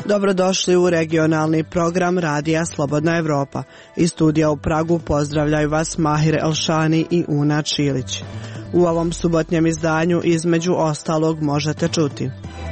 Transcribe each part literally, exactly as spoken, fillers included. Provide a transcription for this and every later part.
Dobrodošli u regionalni program Radija Slobodna Evropa. Iz studija u Pragu pozdravljaju vas Mahir Elšani i Una Čilić. U ovom subotnjem izdanju između ostalog možete čuti: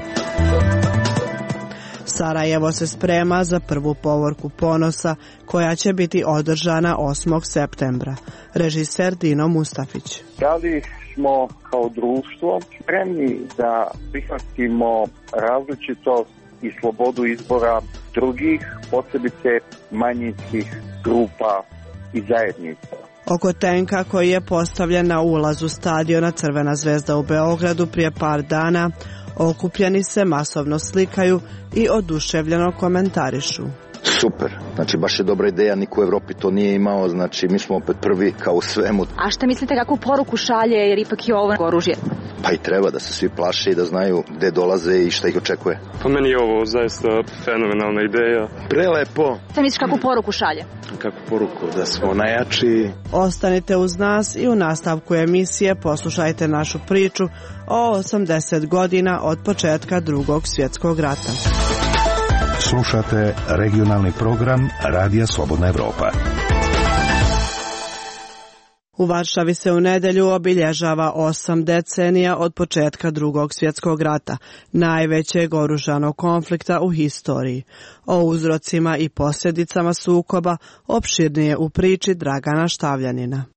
Sarajevo se sprema za prvu povorku ponosa koja će biti održana osmog septembra. Režiser Dino Mustafić. Da li smo kao društvo spremni da prihvatimo različitost i slobodu izbora drugih, posebice manjinskih grupa i zajednica? Oko tenka koji je postavljen na ulazu stadiona Crvena zvezda u Beogradu prije par dana, okupljeni se masovno slikaju i oduševljeno komentarišu. Super, znači baš je dobra ideja, niko u Evropi to nije imao, znači mi smo opet prvi kao u svemu. A šta mislite, kakvu poruku šalje, jer ipak je ovo oružje? Pa i treba da se svi plaše i da znaju gde dolaze i šta ih očekuje. Po meni je ovo zaista fenomenalna ideja. Prelepo. Šta misliš, kakvu poruku šalje? Kakvu poruku, da smo najjači. Ostanite uz nas i u nastavku emisije poslušajte našu priču o osamdeset godina od početka Drugog svjetskog rata. Slušate regionalni program Radija Slobodna Evropa. U Varšavi se u nedelju obilježava osam decenija od početka Drugog svjetskog rata, najvećeg oružanog konflikta u historiji. O uzrocima i posljedicama sukoba opširnije u priči Dragana Štavljanina.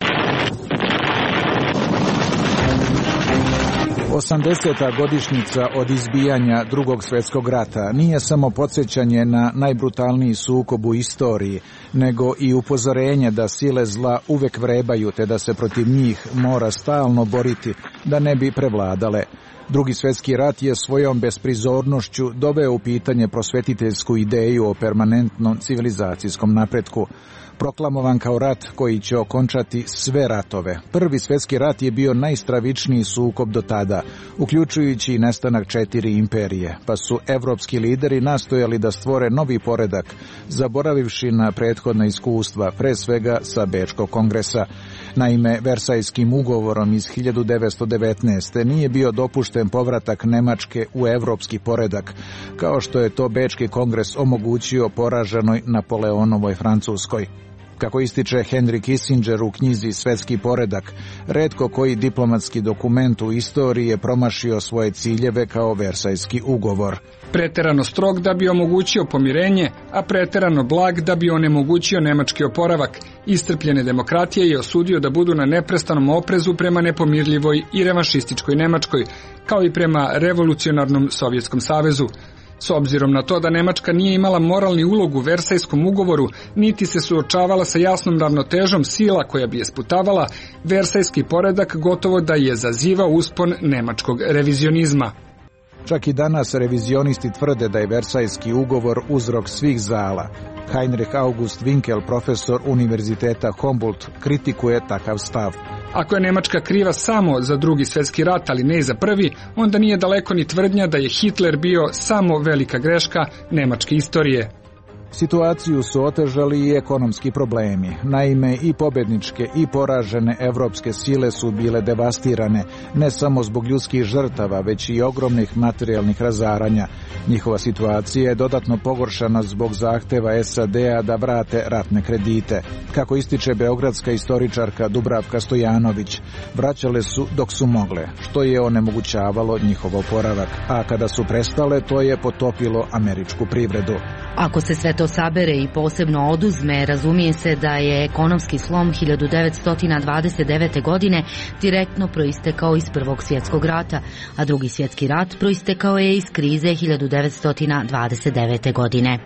osamdeseta godišnjica od izbijanja Drugog svjetskog rata nije samo podsjećanje na najbrutalniji sukob u istoriji, nego i upozorenje da sile zla uvek vrebaju te da se protiv njih mora stalno boriti da ne bi prevladale. Drugi svjetski rat je svojom besprizornošću doveo u pitanje prosvetiteljsku ideju o permanentnom civilizacijskom napretku. Proklamovan kao rat koji će okončati sve ratove. Prvi svjetski rat je bio najstravičniji sukob do tada, uključujući i nestanak četiri imperije, pa su evropski lideri nastojali da stvore novi poredak, zaboravivši na prethodna iskustva, pre svega sa Bečkog kongresa. Naime, Versajskim ugovorom iz hiljadu devetsto devetnaeste. nije bio dopušten povratak Nemačke u evropski poredak, kao što je to Bečki kongres omogućio poraženoj Napoleonovoj Francuskoj. Kako ističe Henry Kissinger u knjizi Svetski poredak, retko koji diplomatski dokument u istoriji je promašio svoje ciljeve kao Versajski ugovor. Preterano strog da bi omogućio pomirenje, a preterano blag da bi onemogućio nemački oporavak. Istrpljene demokratije je osudio da budu na neprestanom oprezu prema nepomirljivoj i revanšističkoj Nemačkoj, kao i prema revolucionarnom Sovjetskom savezu. S obzirom na to da Nemačka nije imala moralni ulog u Versajskom ugovoru, niti se suočavala sa jasnom ravnotežom sila koja bi je sputavala, Versajski poredak gotovo da je zazivao uspon nemačkog revizionizma. Čak i danas revizionisti tvrde da je Versajski ugovor uzrok svih zala. Heinrich August Winkel, profesor Univerziteta Humboldt, kritikuje takav stav. Ako je Nemačka kriva samo za Drugi svjetski rat, ali ne i za prvi, onda nije daleko ni tvrdnja da je Hitler bio samo velika greška nemačke istorije. Situaciju su otežali i ekonomski problemi. Naime, i pobedničke i poražene evropske sile su bile devastirane, ne samo zbog ljudskih žrtava, već i ogromnih materijalnih razaranja. Njihova situacija je dodatno pogoršana zbog zahteva es a de a da vrate ratne kredite. Kako ističe beogradska istoričarka Dubravka Stojanović, vraćale su dok su mogle, što je onemogućavalo njihov oporavak, a kada su prestale, to je potopilo američku privredu. Ako se sve to sabere i posebno oduzme, razumije se da je ekonomski slom hiljadu devetsto dvadeset devete. godine direktno proistekao iz Prvog svjetskog rata, a Drugi svjetski rat proistekao je iz krize hiljadu devetsto dvadeset devete. godine.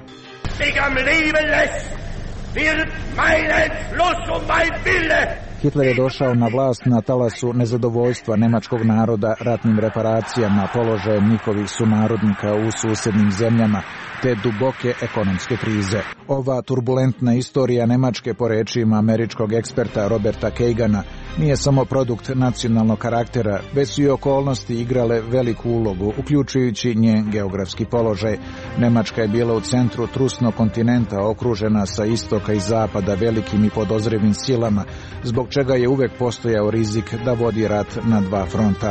Hitler je došao na vlast na talasu nezadovoljstva nemačkog naroda ratnim reparacijama, položajem njihovih sunarodnika u susjednim zemljama, te duboke ekonomske krize. Ova turbulentna istorija Nemačke, po rečima američkog eksperta Roberta Kagana, nije samo produkt nacionalnog karaktera, već su i okolnosti igrale veliku ulogu, uključujući njen geografski položaj. Nemačka je bila u centru trusnog kontinenta, okružena sa istoka i zapada velikim i podozrivim silama, zbog čega je uvek postojao rizik da vodi rat na dva fronta.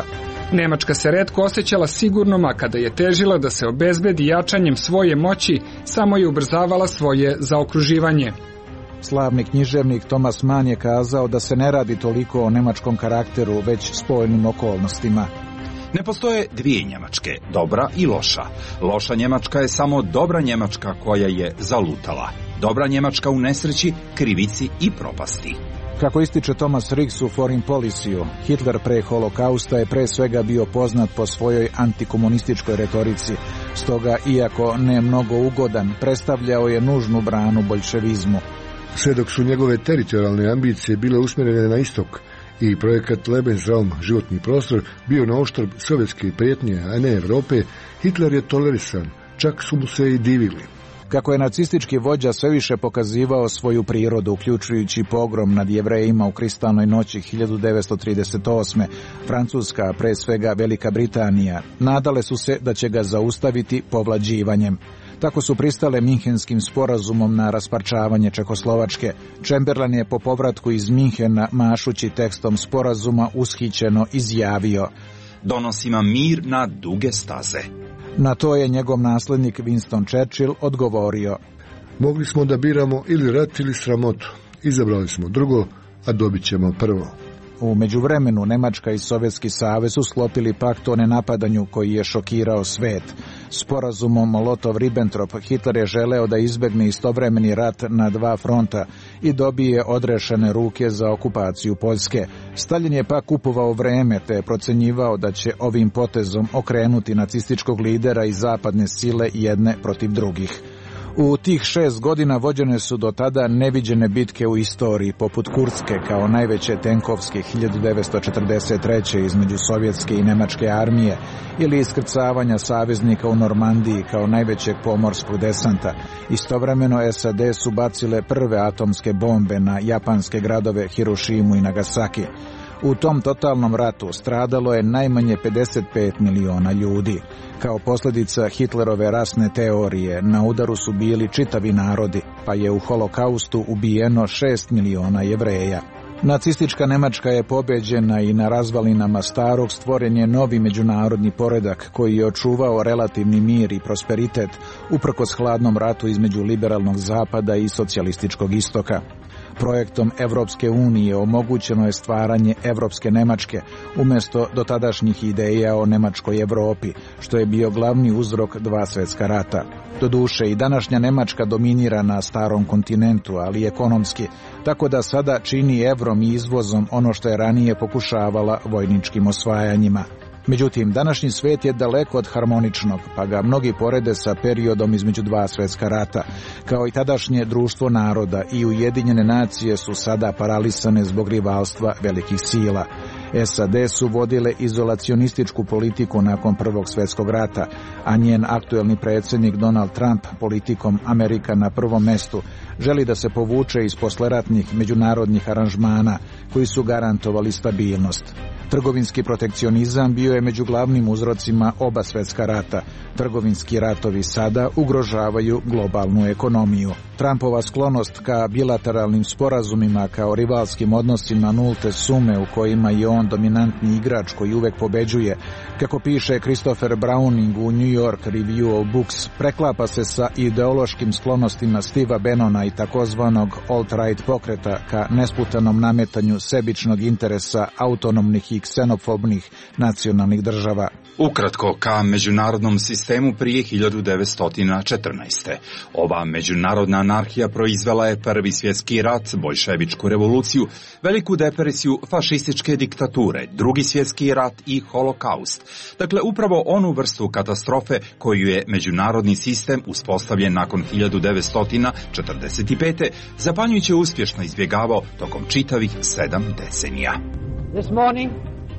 Nemačka se retko osjećala sigurnom, a kada je težila da se obezbedi jačanjem svoje moći, samo je ubrzavala svoje zaokruživanje. Slavni književnik Thomas Mann je kazao da se ne radi toliko o nemačkom karakteru, već spoljnim okolnostima. Ne postoje dvije Njemačke, dobra i loša. Loša Njemačka je samo dobra Njemačka koja je zalutala. Dobra Njemačka u nesreći, krivici i propasti. Kako ističe Thomas Rix u Foreign Policy-u, Hitler pre holokausta je pre svega bio poznat po svojoj antikomunističkoj retorici. Stoga, iako ne mnogo ugodan, predstavljao je nužnu branu boljševizmu. Sve dok su njegove teritorijalne ambicije bile usmjerene na istok i projekat Lebensraum, životni prostor, bio na oštrb sovjetske prijetnje, a ne Europe, Hitler je tolerisan, čak su mu se i divili. Kako je nacistički vođa sve više pokazivao svoju prirodu, uključujući pogrom nad Jevrejima u Kristalnoj noći hiljadu devetsto trideset osme, Francuska, a pre svega Velika Britanija, nadale su se da će ga zaustaviti povlađivanjem. Tako su pristale Minhenskim sporazumom na rasparčavanje Čehoslovačke. Chamberlain je po povratku iz Minhena, mašući tekstom sporazuma, ushićeno izjavio: donosima mir na duge staze. Na to je njegov naslednik Winston Churchill odgovorio: mogli smo da biramo ili rat ili sramotu. Izabrali smo drugo, a dobit ćemo prvo. U međuvremenu Nemačka i Sovjetski savez su sklopili pakt o nenapadanju koji je šokirao svet. Sporazumom Molotov-Ribbentrop Hitler je želeo da izbegne istovremeni rat na dva fronta i dobije odrešene ruke za okupaciju Poljske. Stalin je pak kupovao vreme te je procenjivao da će ovim potezom okrenuti nacističkog lidera i zapadne sile jedne protiv drugih. U tih šest godina vođene su do tada neviđene bitke u istoriji, poput Kurske kao najveće tenkovske hiljadu devetsto četrdeset treće između sovjetske i nemačke armije, ili iskrcavanja saveznika u Normandiji kao najvećeg pomorskog desanta. Istovremeno S A D su bacile prve atomske bombe na japanske gradove Hirošimu i Nagasaki. U tom totalnom ratu stradalo je najmanje pedeset pet miliona ljudi. Kao posljedica Hitlerove rasne teorije na udaru su bili čitavi narodi, pa je u holokaustu ubijeno šest miliona Jevreja. Nacistička Nemačka je pobeđena i na razvalinama starog stvoren je novi međunarodni poredak koji je očuvao relativni mir i prosperitet uprkos hladnom ratu između liberalnog zapada i socijalističkog istoka. Projektom Evropske unije omogućeno je stvaranje Evropske Nemačke umjesto dotadašnjih ideja o Nemačkoj Evropi, što je bio glavni uzrok dva svjetska rata. Doduše i današnja Nemačka dominira na starom kontinentu, ali ekonomski, tako da sada čini evrom i izvozom ono što je ranije pokušavala vojničkim osvajanjima. Međutim, današnji svijet je daleko od harmoničnog, pa ga mnogi porede sa periodom između dva svjetska rata. Kao i tadašnje društvo naroda i Ujedinjene nacije su sada paralisane zbog rivalstva velikih sila. S A D su vodile izolacionističku politiku nakon Prvog svjetskog rata, a njen aktuelni predsjednik Donald Trump politikom Amerika na prvom mestu želi da se povuče iz posleratnih međunarodnih aranžmana koji su garantovali stabilnost. Trgovinski protekcionizam bio je među glavnim uzrocima oba svjetska rata. Trgovinski ratovi sada ugrožavaju globalnu ekonomiju. Trumpova sklonost ka bilateralnim sporazumima kao rivalskim odnosima nulte sume u kojima je on dominantni igrač koji uvek pobeđuje, kako piše Christopher Browning u New York Review of Books, preklapa se sa ideološkim sklonostima Steva Bannona i takozvanog alt-right pokreta ka nesputanom nametanju sebičnog interesa autonomnih i ksenofobnih nacionalnih država. Ukratko, ka međunarodnom sistemu prije hiljadu devetsto četrnaeste. Ova međunarodna anarhija proizvela je Prvi svjetski rat, boljševičku revoluciju, veliku depresiju, fašističke diktature, Drugi svjetski rat i holokaust. Dakle, upravo onu vrstu katastrofe koju je međunarodni sistem uspostavljen nakon hiljadu devetsto četrdeset pete. zapanjujuće uspješno izbjegavao tokom čitavih sedam decenija. This morning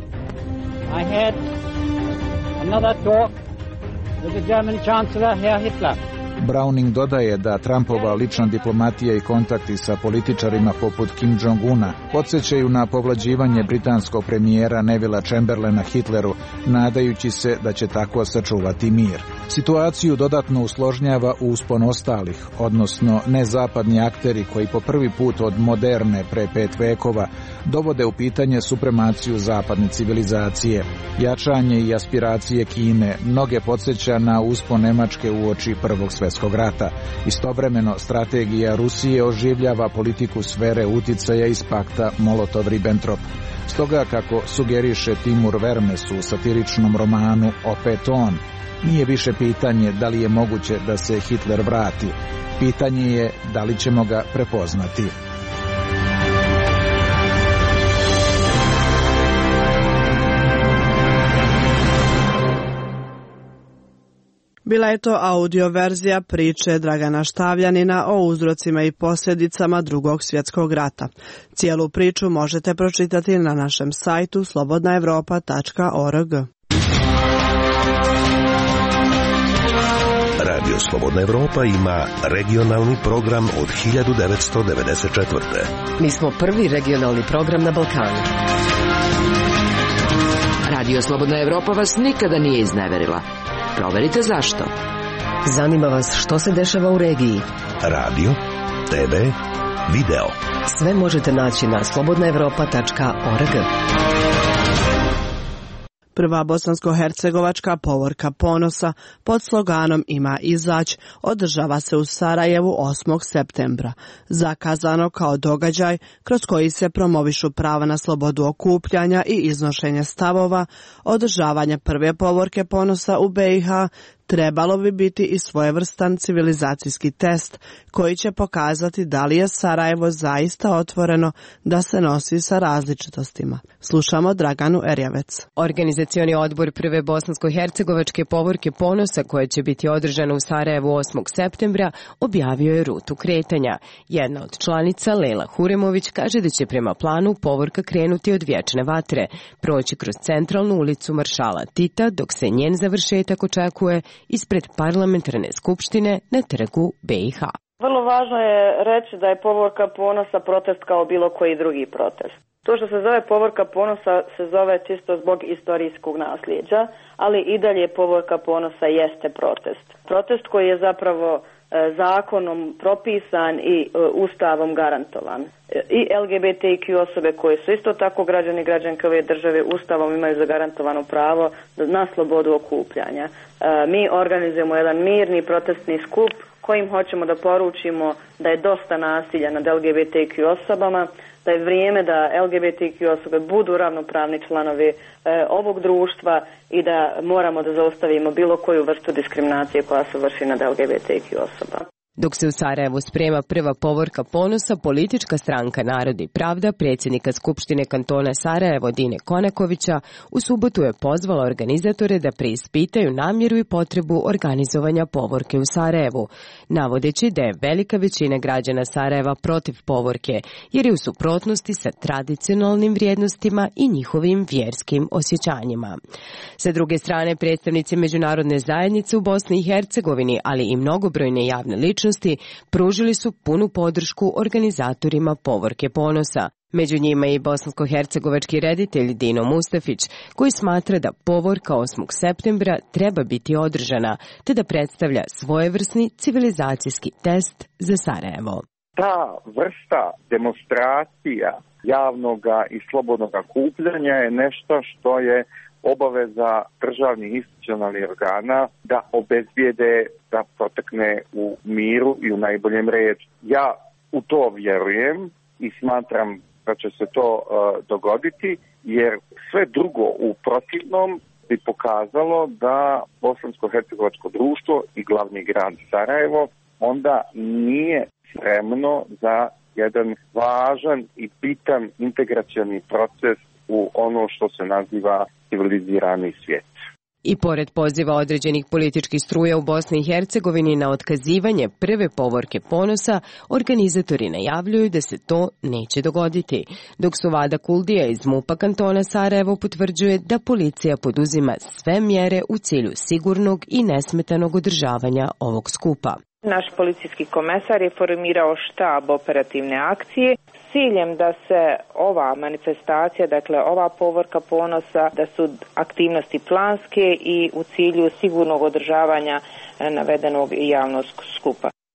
I had another talk with the German Chancellor, Herr Hitler. Browning dodaje da Trumpova lična diplomatija i kontakti sa političarima poput Kim Jong-una podsjećaju na povlađivanje britanskog premijera Nevilla Chamberlaina Hitleru, nadajući se da će tako sačuvati mir. Situaciju dodatno usložnjava uspon ostalih, odnosno nezapadni akteri koji po prvi put od moderne pre pet vekova dovode u pitanje supremaciju zapadne civilizacije. Jačanje i aspiracije Kine mnoge podsjeća na uspon Nemačke uoči Prvog svjetskog rata. Istovremeno, strategija Rusije oživljava politiku sfere uticaja iz pakta Molotov-Ribbentrop. Stoga, kako sugeriše Timur Vermes u satiričnom romanu Opet on, nije više pitanje da li je moguće da se Hitler vrati. Pitanje je da li ćemo ga prepoznati. Bila je to audio verzija priče Dragana Štavljanina o uzrocima i posljedicama Drugog svjetskog rata. Cijelu priču možete pročitati na našem sajtu slobodna evropa tačka org. Radio Slobodna Evropa ima regionalni program od hiljadu devetsto devedeset četvrte. Mi smo prvi regionalni program na Balkanu. Radio Slobodna Evropa vas nikada nije izneverila. Proverite zašto. Zanima vas što se dešava u regiji. Radio, te ve, video. Sve možete naći na slobodna evropa tačka org. Prva bosansko-hercegovačka povorka ponosa pod sloganom Ima izać održava se u Sarajevu osmog septembra, zakazano kao događaj kroz koji se promovišu prava na slobodu okupljanja i iznošenje stavova. Održavanje prve povorke ponosa u be i ha trebalo bi biti i svojevrstan civilizacijski test koji će pokazati da li je Sarajevo zaista otvoreno da se nosi sa različitostima. Slušamo Draganu Erjavec. Organizacioni odbor prve bosansko-hercegovačke povorke ponosa koja će biti održana u Sarajevu osmog septembra objavio je rutu kretanja. Jedna od članica, Lela Huremović, kaže da će prema planu povorka krenuti od Vječne vatre, proći kroz centralnu ulicu Maršala Tita, dok se njen završetak očekuje ispred parlamentarne skupštine na trgu be i ha. Vrlo važno je reći da je povorka ponosa protest kao bilo koji drugi protest. To što se zove povorka ponosa se zove čisto zbog istorijskog nasljeđa, ali i dalje povorka ponosa jeste protest. Protest koji je zapravo e, zakonom propisan i e, ustavom garantovan. E, I el ge be te i kju osobe koje su isto tako građani i građanke ove države ustavom imaju zagarantovano pravo na slobodu okupljanja. E, mi organizujemo jedan mirni protestni skup kojim hoćemo da poručimo da je dosta nasilja nad el ge be te i kju osobama, da je vrijeme da el ge be te i kju osobe budu ravnopravni članovi e, ovog društva i da moramo da zaustavimo bilo koju vrstu diskriminacije koja se vrši nad el ge be te i kju osoba. Dok se u Sarajevu sprema prva povorka ponosa, politička stranka Narod i pravda predsjednika Skupštine kantona Sarajevo Dine Konakovića u subotu je pozvala organizatore da preispitaju namjeru i potrebu organizovanja povorke u Sarajevu, navodeći da je velika većina građana Sarajeva protiv povorke, jer je u suprotnosti sa tradicionalnim vrijednostima i njihovim vjerskim osjećanjima. Sa druge strane, predstavnici međunarodne zajednice u Bosni i Hercegovini, ali i mnogobrojne javne ličnosti, pružili su punu podršku organizatorima povorke ponosa. Među njima i bosansko-hercegovački reditelj Dino Mustafić, koji smatra da povorka osmog septembra treba biti održana, te da predstavlja svojevrsni civilizacijski test za Sarajevo. Ta vrsta demonstracija javnoga i slobodnog okupljanja je nešto što je obaveza državnih institucionalnih organa da obezbijede da protekne u miru i u najboljem redu. Ja u to vjerujem i smatram da će se to uh, dogoditi, jer sve drugo u protivnom bi pokazalo da bosansko-hercegovačko društvo i glavni grad Sarajevo onda nije spremno za jedan važan i bitan integracioni proces u ono što se naziva civilizirani svijet. I pored poziva određenih političkih struja u Bosni i Hercegovini na otkazivanje prve povorke ponosa, organizatori najavljuju da se to neće dogoditi, dok su Vada Kuldija iz MUP-a kantona Sarajevo potvrđuje da policija poduzima sve mjere u cilju sigurnog i nesmetanog održavanja ovog skupa. Naš policijski komesar je formirao štab operativne akcije s ciljem da se ova manifestacija, dakle ova povorka ponosa, da su aktivnosti planske i u cilju sigurnog održavanja navedenog javnog skupa.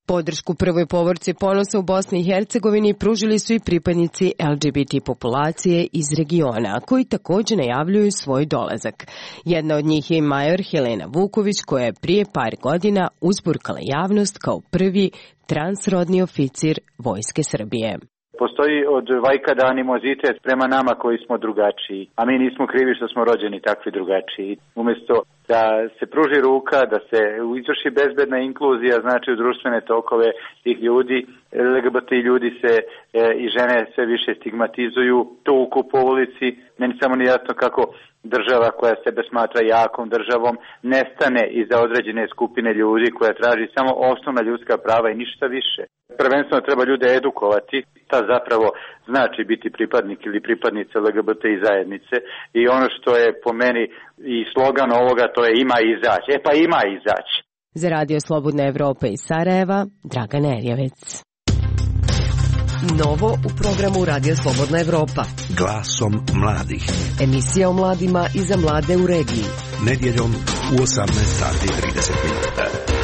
Podršku prvoj povorci ponosa u Bosni i Hercegovini pružili su i pripadnici L G B T populacije iz regiona, koji također najavljuju svoj dolazak. Jedna od njih je major Helena Vuković, koja je prije par godina uzburkala javnost kao prvi transrodni oficir Vojske Srbije. Postoji od vajkada animozitet prema nama koji smo drugačiji, a mi nismo krivi što smo rođeni takvi drugačiji. Umjesto da se pruži ruka, da se izvrši bezbedna inkluzija, znači u društvene tokove tih ljudi, L G B T ljudi se e, i žene sve više stigmatizuju, tuku po ulici. Meni samo nije jasno kako država koja sebe smatra jakom državom nestane iza određene skupine ljudi koja traži samo osnovna ljudska prava i ništa više. Prvenstveno treba ljude edukovati, ta zapravo znači biti pripadnik ili pripadnica L G B T i zajednice, i ono što je po meni i slogan ovoga, to je ima izaći. E pa ima izaći. Za Radio Slobodna Evropa iz Sarajeva, Dragana Erjevec. Novo u programu Radio Slobodna Evropa. Glasom mladih. Emisija o mladima i za mlade u regiji. Nedjeljom u osamnaest sati i trideset minuta.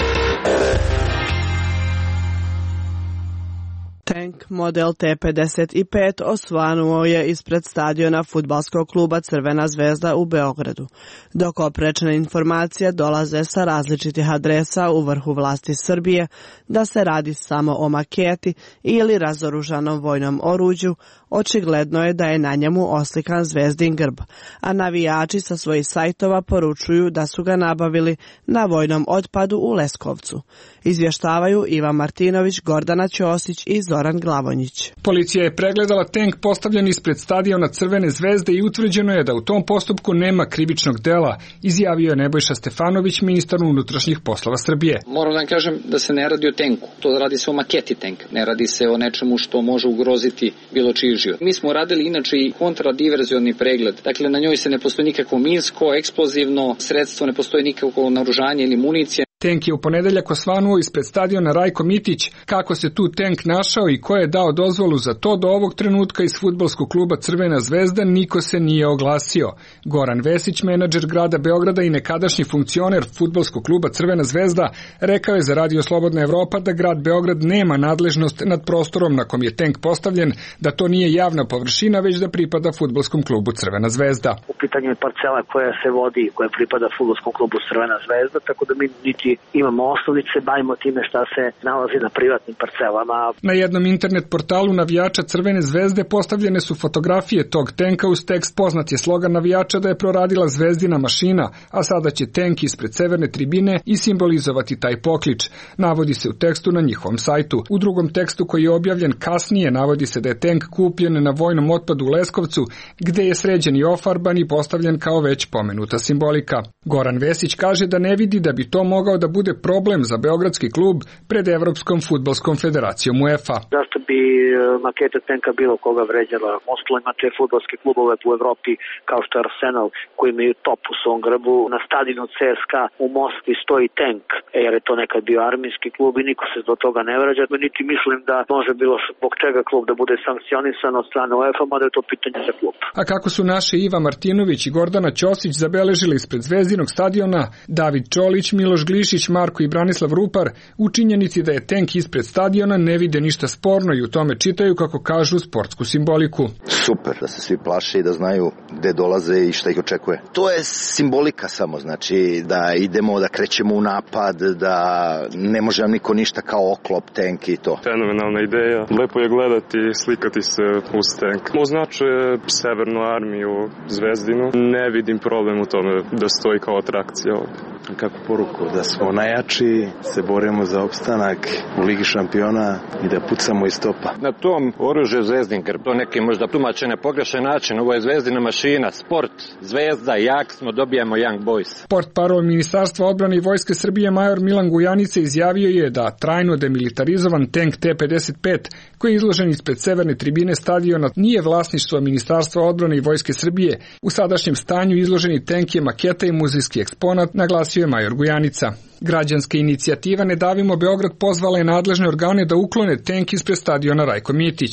Tank model T pedeset pet osvanuo je ispred stadiona fudbalskog kluba Crvena zvezda u Beogradu, dok oprečne informacije dolaze sa različitih adresa u vrhu vlasti Srbije da se radi samo o maketi ili razoružanom vojnom oruđu. Očigledno je da je na njemu oslikan zvezdin grb, a navijači sa svojih sajtova poručuju da su ga nabavili na vojnom otpadu u Leskovcu. Izvještavaju Ivan Martinović, Gordana Ćosić i Zoran Glavonjić. Policija je pregledala tank postavljen ispred stadiona Crvene zvezde i utvrđeno je da u tom postupku nema krivičnog dela, izjavio je Nebojša Stefanović, ministar unutrašnjih poslova Srbije. Moram da kažem da se ne radi o tenku, to radi se o maketi tenka, ne radi se o nečemu što može ugroziti bilo čiji život. Mi smo radili inače i kontradiverzioni pregled, dakle na njoj se ne postoji nikakvo minsko, eksplozivno sredstvo, ne postoji nikakvo naoružanje ili municija. Tank je u ponedeljak osvanuo ispred stadiona Rajko Mitić. Kako se tu tank našao i ko je dao dozvolu za to, do ovog trenutka iz fudbalskog kluba Crvena zvezda niko se nije oglasio. Goran Vesić, menadžer grada Beograda i nekadašnji funkcioner fudbalskog kluba Crvena zvezda, rekao je za Radio Slobodna Evropa da grad Beograd nema nadležnost nad prostorom na kom je tank postavljen, da to nije javna površina, već da pripada fudbalskom klubu Crvena zvezda. U pitanju je parcela koja se vodi, koja pripada fudbalskom klubu Crvena zvezda, tako da mi niti imamo osnovice, bavimo time šta se nalazi na privatnim parcelama. Na jednom internet portalu navijača Crvene zvezde postavljene su fotografije tog tenka uz tekst. Poznat je slogan navijača da je proradila zvezdina mašina, a sada će tenk ispred severne tribine i simbolizovati taj poklič. Navodi se u tekstu na njihovom sajtu. U drugom tekstu koji je objavljen kasnije navodi se da je tenk kupljen na vojnom otpadu u Leskovcu, gde je sređen i ofarban i postavljen kao već pomenuta simbolika. Goran Vesić kaže da ne vidi da bi to mogao da bude problem za beogradski klub pred Evropskom fudbalskom federacijom UEFA. Zašto bi maketa tenka bilo koga vređala? Ostalo imate fudbalske klubove u Evropi kao što je Arsenal, koji imaju top u svom grbu. Na stadionu C S K A u Moskvi stoji tank, jer je to nekad bio armijski klub i niko se do toga ne vređa. Niti mislim da može bilo zbog čega klub da bude sankcionisan od strane UEFA, mada je to pitanje za klub. A kako su naše Iva Martinović i Gordana Ćosić zabeležili ispred zvezdinog stadiona, David Čolić, Miloš Glišić, Marko i Branislav Rupar, u činjenici da je tank ispred stadiona ne vide ništa sporno i u tome čitaju, kako kažu, sportsku simboliku. Super, da se svi plaše i da znaju gde dolaze i šta ih očekuje. To je simbolika samo, znači da idemo, da krećemo u napad, da ne može nam niko ništa kao oklop, tank i to. Fenomenalna ideja, lepo je gledati i slikati se uz tank. Označuje Severnu armiju Zvezdinu, ne vidim problem u tome da stoji kao atrakcija ovdje. Kako poruku da smo najjači, se borimo za opstanak u Ligi šampiona i da pucamo iz topa. Na tom oružju zvezdin grb, to neki možda tumače na pogrešan način, ovo je zvezdina mašina, sport, zvezda, jak smo, dobijamo Young Boys. Portparol Ministarstva odbrane i Vojske Srbije major Milan Gujanice izjavio je da trajno demilitarizovan tank T pedeset pet, koji je izložen ispred severne tribine stadiona, nije vlasništvo Ministarstva odbrane i Vojske Srbije. U sadašnjem stanju izloženi tank je maketa i muzejski eksponat, naglasio je major Gujanica. Građanska inicijativa Ne davimo Beograd pozvala je nadležne organe da uklone tank ispred stadiona Rajko Mitić.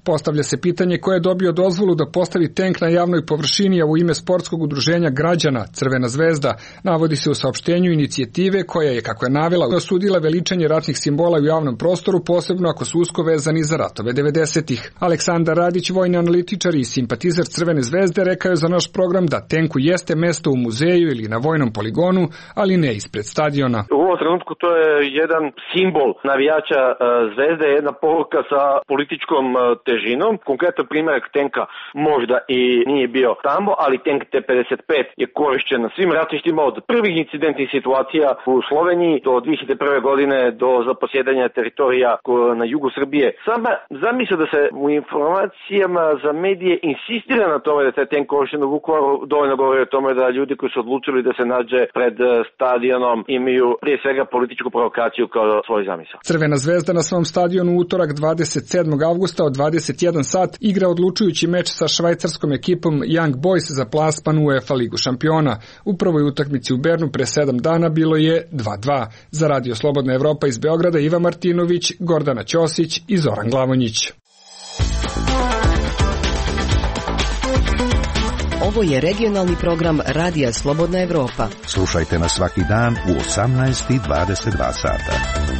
Postavlja se pitanje ko je dobio dozvolu da postavi tenk na javnoj površini, a u ime sportskog udruženja građana Crvena zvezda. Navodi se u saopštenju inicijative koja je, kako je navela, osudila veličanje ratnih simbola u javnom prostoru, posebno ako su usko vezani za ratove devedesetih. Aleksandar Radić, vojni analitičar i simpatizer Crvene zvezde, rekao je za naš program da tenku jeste mesto u muzeju ili na vojnom poligonu, ali ne ispred stadiona. U ovom trenutku to je jedan simbol navijača zvezde, jedna poruka sa političkom težinom. Konkretan primjerak tenka možda i nije bio tamo, ali tenk T pedeset pet je korišćen na svim ratištima od prvih incidentnih situacija u Sloveniji do dve hiljade prve. godine do zaposjedanja teritorija na jugu Srbije. Sama zamisla da se u informacijama za medije insistira na tome da je tenk korišćen u Vukovaru, dovoljno govori o tome da ljudi koji su odlučili da se nađe pred stadionom imaju prije svega političku provokaciju kao svoj zamisao. Crvena zvezda na svom stadionu u utorak dvadeset sedmog avgusta od dvadeset jedan sat igra odlučujući meč sa švajcarskom ekipom Young Boys za plasman u UEFA ligu šampiona. U prvoj utakmici u Bernu pre sedam dana bilo je dva dva. Za Radio Slobodna Evropa iz Beograda Iva Martinović, Gordana Ćosić i Zoran Glavonjić. Ovo je regionalni program Radija Slobodna Evropa. Slušajte nas svaki dan u osamnaest i dvadeset dva sata.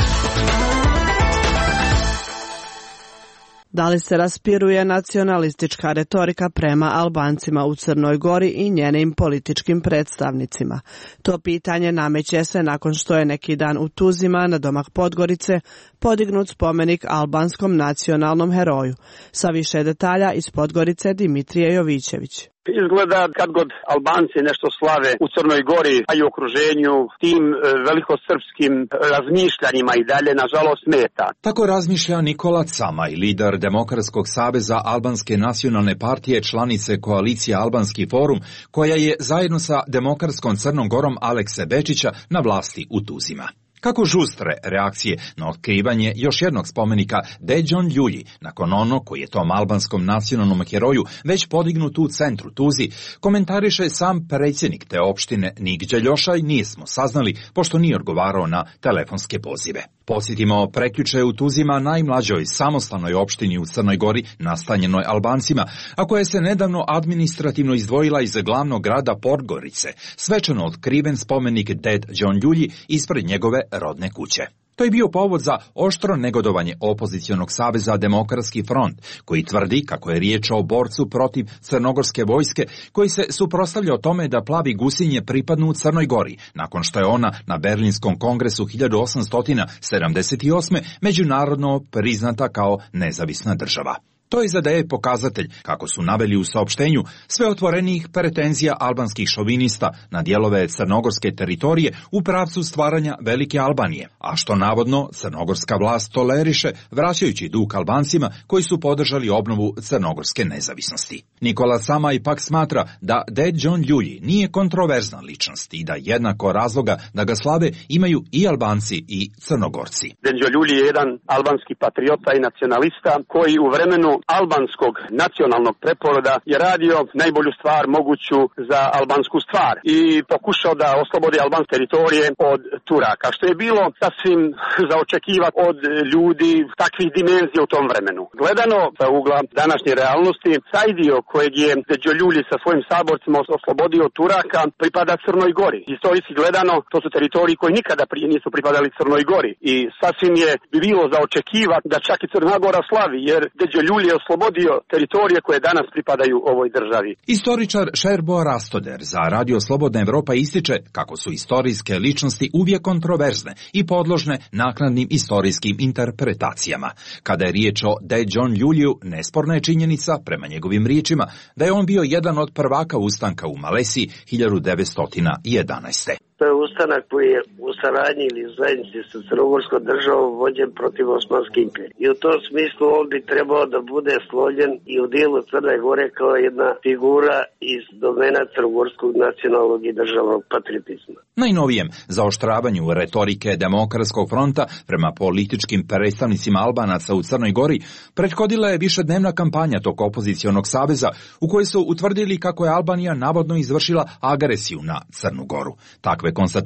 Da li se raspiruje nacionalistička retorika prema Albancima u Crnoj Gori i njenim političkim predstavnicima? To pitanje nameće se nakon što je neki dan u Tuzima na domak Podgorice podignut spomenik albanskom nacionalnom heroju. Sa više detalja iz Podgorice Dimitrije Jovićević. Izgleda kad god Albanci nešto slave u Crnoj Gori, a i u okruženju, tim velikosrpskim razmišljanjima i dalje, nažalost, smeta. Tako razmišlja Nikola Camaj, lider Demokratskog saveza Albanske nacionalne partije, članice koalicije Albanski forum, koja je zajedno sa Demokratskom Crnom Gorom Alekse Bečića na vlasti u Tuzima. Kako žustre reakcije na otkrivanje još jednog spomenika Deđon Ljulji, nakon ono koji je tom albanskom nacionalnom heroju već podignut u centru Tuzi, komentariše sam predsjednik te opštine Nik Đeljošaj, nismo saznali pošto nije odgovarao na telefonske pozive. Posjetimo prekjuče u Tuzima, najmlađoj samostalnoj opštini u Crnoj Gori nastanjenoj Albancima, a koja se nedavno administrativno izdvojila iz glavnog grada Podgorice, svečano otkriven spomenik Ded Đon Ljulji ispred njegove rodne kuće. To je bio povod za oštro negodovanje opozicionog saveza Demokratski front, koji tvrdi kako je riječ o borcu protiv crnogorske vojske, koji se suprotstavlja tome da plavi gusinje pripadnu Crnoj Gori, nakon što je ona na Berlinskom kongresu hiljadu osamsto sedamdeset osme. međunarodno priznata kao nezavisna država. To je zadaje pokazatelj, kako su naveli u saopštenju, sve otvorenijih pretenzija albanskih šovinista na dijelove crnogorske teritorije u pravcu stvaranja Velike Albanije, a što navodno crnogorska vlast toleriše, vraćajući dug Albancima koji su podržali obnovu crnogorske nezavisnosti. Nikola Sama ipak smatra da Deđon Ljulji nije kontroverzna ličnost i da jednako razloga da ga slave imaju i Albanci i Crnogorci. Deđon Ljulji je jedan albanski patriota i nacionalista koji u vremenu albanskog nacionalnog preporoda je radio najbolju stvar moguću za albansku stvar i pokušao da oslobodi albanske teritorije od Turaka, što je bilo sasvim za očekivati od ljudi takvih dimenzija u tom vremenu. Gledano sa ugla današnje realnosti, taj dio kojeg je Deđo Ljulji sa svojim saborcima oslobodio od Turaka pripada Crnoj Gori. Historijski gledano, to su teritoriji koji nikada prije nisu pripadali Crnoj Gori i sasvim je bi bilo za očekivati da čak i Crna Gora slavi, jer Deđo Ljulji je oslobodio teritorije koje danas pripadaju ovoj državi. Istoričar Šerbo Rastoder za Radio Slobodna Evropa ističe kako su istorijske ličnosti uvijek kontroverzne i podložne naknadnim istorijskim interpretacijama. Kada je riječ o Deđon Ljuljiju, nesporna je činjenica, prema njegovim riječima, da je on bio jedan od prvaka ustanka u Malesiji hiljadu devetsto jedanaeste. To je ustanak koji je u saradnji ili zajednici sa Crnogorskom državom vođen protiv Osmanske imperije. I u tom smislu on bi trebao da bude složen i u dijelu Crne Gore kao jedna figura iz domena crnogorskog nacionalnog i državnog patriotizma. Najnovijem zaoštravanju retorike Demokratskog fronta prema političkim predstavnicima Albanaca u Crnoj Gori prethodila je višednevna kampanja tog opozicionog saveza u kojoj su utvrdili kako je Albanija navodno izvršila agresiju na Crnu Goru. Takve konstatacije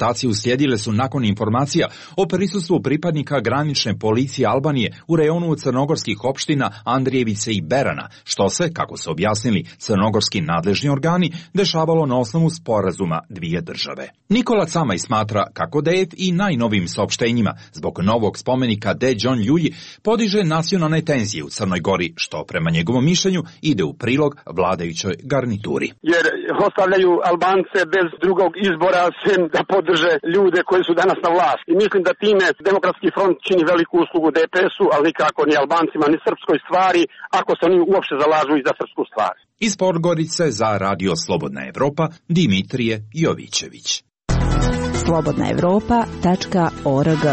konstatacije uslijedile su nakon informacija o prisustvu pripadnika granične policije Albanije u rejonu crnogorskih opština Andrijevice i Berana, što se, kako su objasnili crnogorski nadležni organi, dešavalo na osnovu sporazuma dvije države. Nikola Camaj smatra kako D F i najnovim saopštenjima zbog novog spomenika D. John Ljulji podiže nacionalne tenzije u Crnoj Gori, što prema njegovom mišljenju ide u prilog vladajućoj garnituri. Jer ostavljaju Albance bez drugog izbora sem da podrže ljude koji su danas na vlasti. I mislim da time Demokratski front čini veliku uslugu D P S-u, ali nikako ni Albancima, ni srpskoj stvari, ako se oni uopšte zalažu i za srpsku stvar. Iz Podgorice za Radio Slobodna Evropa, Dimitrije Jovićević. slobodna evropa tačka org.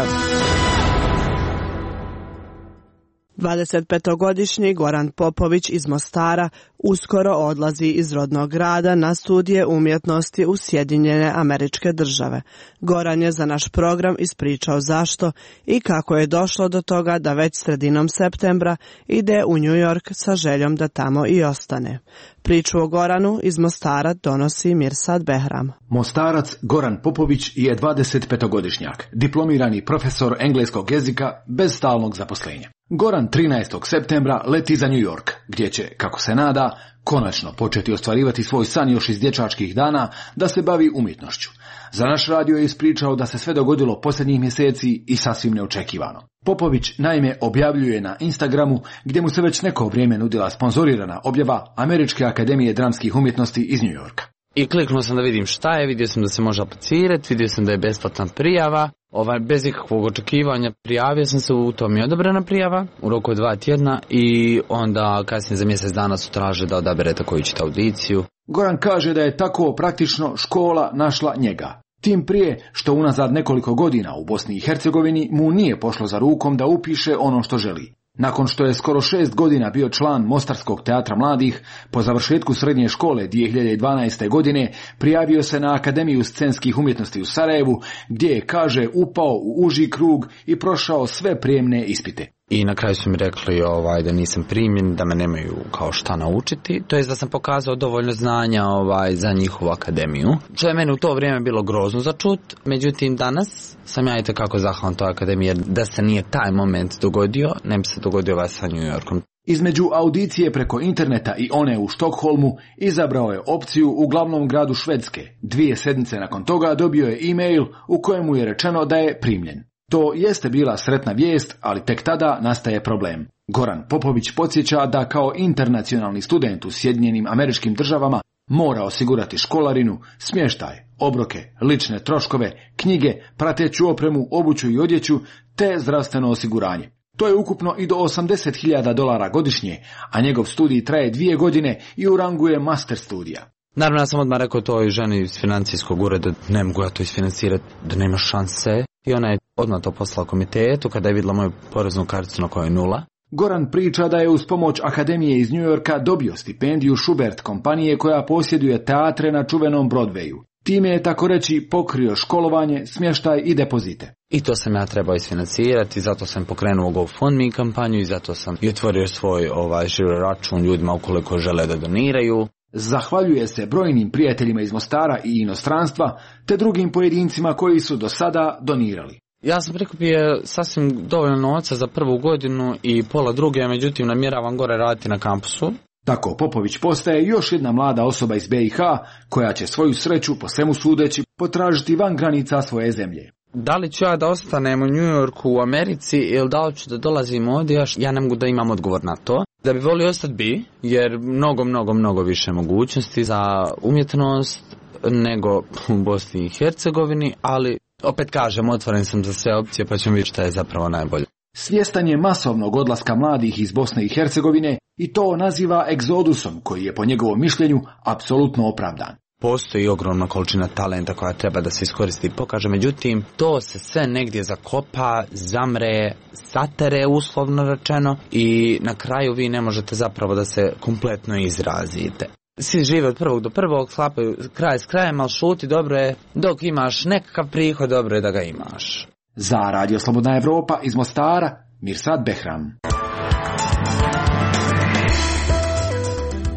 dvadesetpetogodišnji Goran Popović iz Mostara uskoro odlazi iz rodnog grada na studije umjetnosti u Sjedinjene Američke Države. Goran je za naš program ispričao zašto i kako je došlo do toga da već sredinom septembra ide u New York sa željom da tamo i ostane. Priču o Goranu iz Mostara donosi Mirsad Behram. Mostarac Goran Popović je dvadesetpetogodišnjak, diplomirani profesor engleskog jezika bez stalnog zaposlenja. Goran trinaestog septembra leti za New York, gdje će, kako se nada, konačno početi ostvarivati svoj san još iz dječačkih dana da se bavi umjetnošću. Za naš radio je ispričao da se sve dogodilo posljednjih mjeseci i sasvim neočekivano. Popović naime objavljuje na Instagramu, gdje mu se već neko vrijeme nudila sponzorirana objava Američke akademije dramskih umjetnosti iz New Yorka. I kliknuo sam da vidim šta je, vidio sam da se može aplicirati, vidio sam da je besplatna prijava, ovaj, bez ikakvog očekivanja prijavio sam se, u tom je odobrena prijava u roku od dva tjedna i onda kasnije za mjesec dana su traže da odaberete koju ćete audiciju. Goran kaže da je tako praktično škola našla njega. Tim prije što unazad nekoliko godina u Bosni i Hercegovini mu nije pošlo za rukom da upiše ono što želi. Nakon što je skoro šest godina bio član Mostarskog teatra mladih, po završetku srednje škole dvije hiljade dvanaeste. godine prijavio se na Akademiju scenskih umjetnosti u Sarajevu, gdje je, kaže, upao u uži krug i prošao sve prijemne ispite. I na kraju su mi rekli ovaj, da nisam primljen, da me nemaju kao šta naučiti, to je da sam pokazao dovoljno znanja ovaj, za njihovu akademiju. Što je meni u to vrijeme bilo grozno za čut, međutim danas sam ja i tekako zahvalan toj akademiji, jer da se nije taj moment dogodio, ne bi se dogodio ovaj sa New Yorkom. Između audicije preko interneta i one u Štokholmu izabrao je opciju u glavnom gradu Švedske. Dvije sedmice nakon toga dobio je e-mail u kojemu je rečeno da je primljen. To jeste bila sretna vijest, ali tek tada nastaje problem. Goran Popović podsjeća da kao internacionalni student u Sjedinjenim Američkim Državama mora osigurati školarinu, smještaj, obroke, lične troškove, knjige, prateću opremu, obuću i odjeću, te zdravstveno osiguranje. To je ukupno i do osamdeset hiljada dolara godišnje, a njegov studij traje dvije godine i u rangu je master studija. Naravno, ja sam odmah rekao toj ženi iz financijskog ureda, ne mogu ja to isfinancirati, da nema šanse. I ona je odmah to poslala komitetu kada je vidjela moju poreznu karticu na kojoj je nula. Goran priča da je uz pomoć Akademije iz New Yorka dobio stipendiju Schubert kompanije koja posjeduje teatre na čuvenom Broadwayu. Time je, tako reći, pokrio školovanje, smještaj i depozite. I to sam ja trebao isfinancirati, zato sam pokrenuo GoFundMe kampanju i zato sam i otvorio svoj ovaj, žiro račun ljudima ukoliko žele da doniraju. Zahvaljuje se brojnim prijateljima iz Mostara i inostranstva, te drugim pojedincima koji su do sada donirali. Ja sam prikupio sasvim dovoljno novca za prvu godinu i pola druge, međutim namjeravam gore raditi na kampusu. Tako Popović postaje još jedna mlada osoba iz B i H koja će svoju sreću, po svemu sudeći, potražiti van granica svoje zemlje. Da li ću ja da ostanem u New Yorku u Americi ili da li ću da dolazim ovdje, ja ne mogu da imam odgovor na to. Da bi volio ostati bi, jer mnogo, mnogo, mnogo više mogućnosti za umjetnost nego u Bosni i Hercegovini, ali opet kažem, otvoren sam za sve opcije pa ćemo vidjeti šta je zapravo najbolje. Svjestan je masovnog odlaska mladih iz Bosne i Hercegovine i to naziva egzodusom koji je po njegovom mišljenju apsolutno opravdan. Postoji ogromna količina talenta koja treba da se iskoristi i pokaže, međutim, to se sve negdje zakopa, zamre, satere uslovno rečeno i na kraju vi ne možete zapravo da se kompletno izrazite. Svi žive od prvog do prvog, sklapaju kraj s krajem, ali šuti dobro je, dok imaš nekakav prihod, dobro je da ga imaš. Za Radio Slobodna Evropa iz Mostara, Mirsad Behram.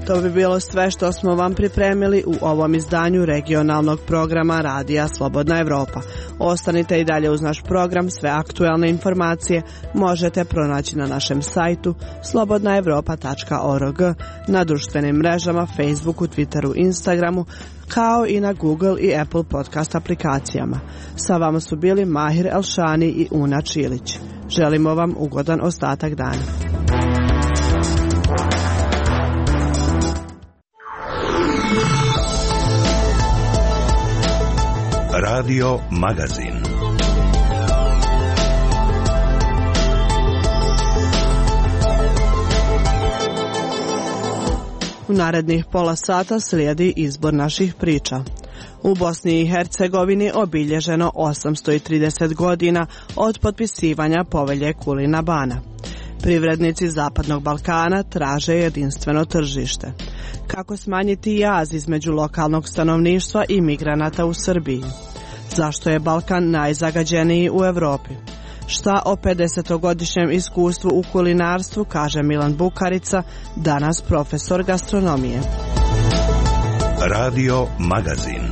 To bi bilo sve što smo vam pripremili u ovom izdanju regionalnog programa Radija Slobodna Evropa. Ostanite i dalje uz naš program, sve aktuelne informacije možete pronaći na našem sajtu slobodna evropa tačka org, na društvenim mrežama Facebooku, Twitteru, Instagramu, kao i na Google i Apple podcast aplikacijama. Sa vama su bili Mahir Elšani i Una Čilić. Želimo vam ugodan ostatak dana. Radio Magazin. U narednih pola sata slijedi izbor naših priča. U Bosni i Hercegovini obilježeno osamsto trideset godina od potpisivanja povelje Kulina Bana. Privrednici Zapadnog Balkana traže jedinstveno tržište. Kako smanjiti jaz između lokalnog stanovništva i migranata u Srbiji? Zašto je Balkan najzagađeniji u Evropi? Šta o pedesetogodišnjem iskustvu u kulinarstvu kaže Milan Bukarica, danas profesor gastronomije. Radio Magazin.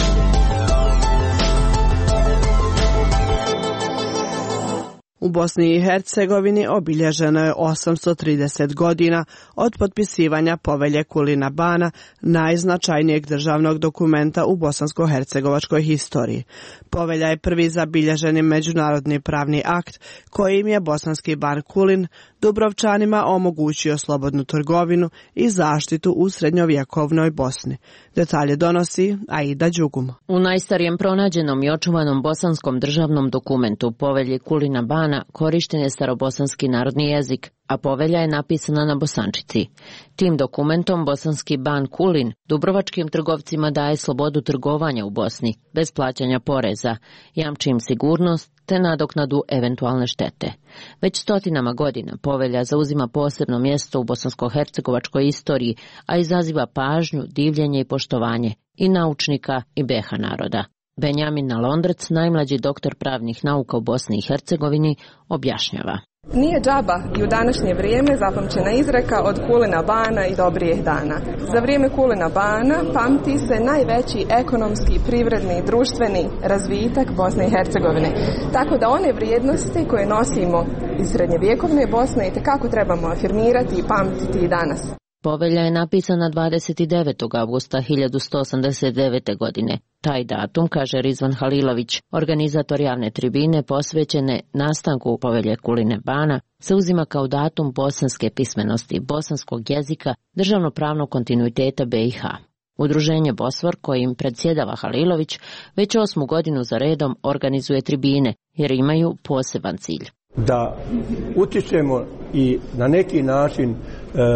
U Bosni i Hercegovini obilježeno je osamsto trideset godina od potpisivanja povelje Kulina Bana, najznačajnijeg državnog dokumenta u bosansko-hercegovačkoj historiji. Povelja je prvi zabilježeni međunarodni pravni akt kojim je bosanski ban Kulin Dubrovčanima omogućio slobodnu trgovinu i zaštitu u srednjovjekovnoj Bosni. Detalje donosi Aida Đugum. U najstarijem pronađenom i očuvanom bosanskom državnom dokumentu povelji Kulina Bana korišten je starobosanski narodni jezik, a povelja je napisana na bosančici. Tim dokumentom bosanski ban Kulin dubrovačkim trgovcima daje slobodu trgovanja u Bosni, bez plaćanja poreza, jamči im sigurnost te nadoknadu eventualne štete. Već stotinama godina povelja zauzima posebno mjesto u bosansko-hercegovačkoj istoriji, a izaziva pažnju, divljenje i poštovanje i naučnika i beha naroda. Benjamin Nalondrac, najmlađi doktor pravnih nauka u Bosni i Hercegovini, objašnjava. Nije džaba i u današnje vrijeme zapamćena izreka od Kulina Bana i dobrijeh dana. Za vrijeme Kulina Bana pamti se najveći ekonomski, privredni i društveni razvitak Bosne i Hercegovine. Tako da one vrijednosti koje nosimo iz srednjevjekovne Bosne itekako trebamo afirmirati i pamtiti i danas. Povelja je napisana dvadeset devetog avgusta hiljadu sto osamdeset devete. godine. Taj datum, kaže Rizvan Halilović, organizator javne tribine posvećene nastanku povelje Kuline Bana, se uzima kao datum bosanske pismenosti, bosanskog jezika, državnopravnog kontinuiteta be i ha. Udruženje Bosfor, kojim predsjedava Halilović, već osmu godinu za redom organizuje tribine, jer imaju poseban cilj. Da utičemo i na neki način e,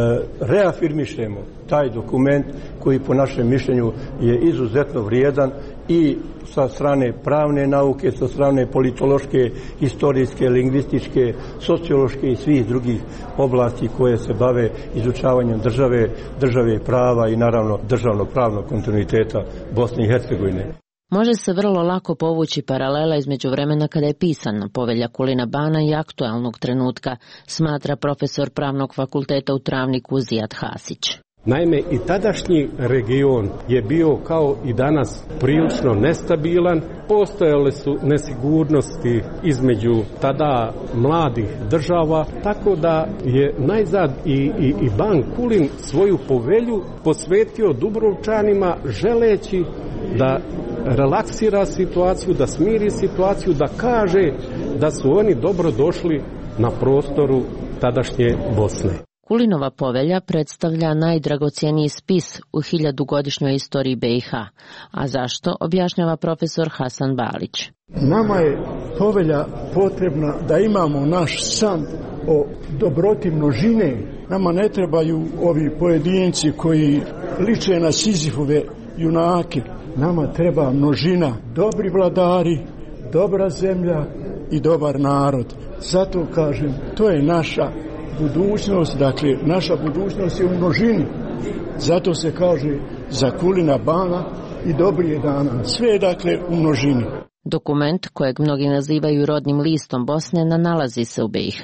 reafirmišemo taj dokument koji po našem mišljenju je izuzetno vrijedan i sa strane pravne nauke, sa strane politološke, historijske, lingvističke, sociološke i svih drugih oblasti koje se bave izučavanjem države, države prava i naravno državnog pravnog kontinuiteta Bosne i Hercegovine. Može se vrlo lako povući paralela između vremena kada je pisana povelja Kulina Bana i aktualnog trenutka, smatra profesor Pravnog fakulteta u Travniku Zijad Hasić. Naime, i tadašnji region je bio kao i danas prilično nestabilan, postojale su nesigurnosti između tada mladih država, tako da je najzad i, i, i ban Kulin svoju povelju posvetio Dubrovčanima želeći da relaksira situaciju, da smiri situaciju, da kaže da su oni dobro došli na prostoru tadašnje Bosne. Kulinova povelja predstavlja najdragocjeniji spis u hiljadugodišnjoj istoriji be i ha. A zašto, objašnjava profesor Hasan Balić. Nama je povelja potrebna da imamo naš san o dobroti množine. Nama ne trebaju ovi pojedinci koji liče na Sizifove junake. Nama treba množina, dobri vladari, dobra zemlja i dobar narod. Zato kažem, to je naša budućnost, dakle, naša budućnost je u množini. Zato se kaže za Kulina Bana i dobrije dana. Sve je, dakle, u množini. Dokument, kojeg mnogi nazivaju rodnim listom Bosne, nalazi se u be i ha.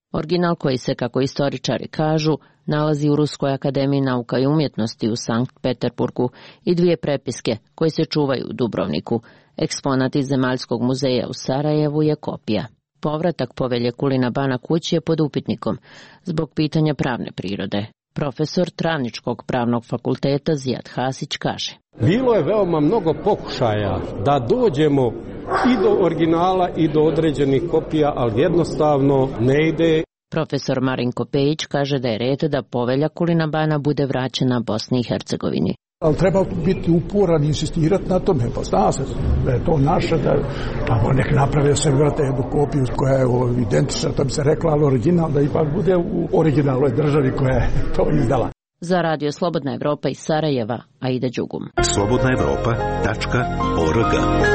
Original koji se, kako istoričari kažu, nalazi u Ruskoj akademiji nauka i umjetnosti u Sankt Peterburgu i dvije prepiske koje se čuvaju u Dubrovniku. Eksponat iz Zemaljskog muzeja u Sarajevu je kopija. Povratak povelje Kulina Bana kući je pod upitnikom zbog pitanja pravne prirode. Profesor Travničkog pravnog fakulteta Zijad Hasić kaže: Bilo je veoma mnogo pokušaja da dođemo i do originala i do određenih kopija, ali jednostavno ne ide. Profesor Marinko Pejić kaže da je red da povelja Kulina Bana bude vraćena Bosni i Hercegovini. Ali treba biti uporan i insistirati na tome, pa zna se da je to naše, da tamo nek naprave se vrate jednu kopiju koja je identična, to bi se rekla, ali original, da ipak bude u originalnoj državi koja je to izdala. Za Radio Slobodna Evropa iz Sarajeva, Aida Đugum. slobodna evropa tačka org.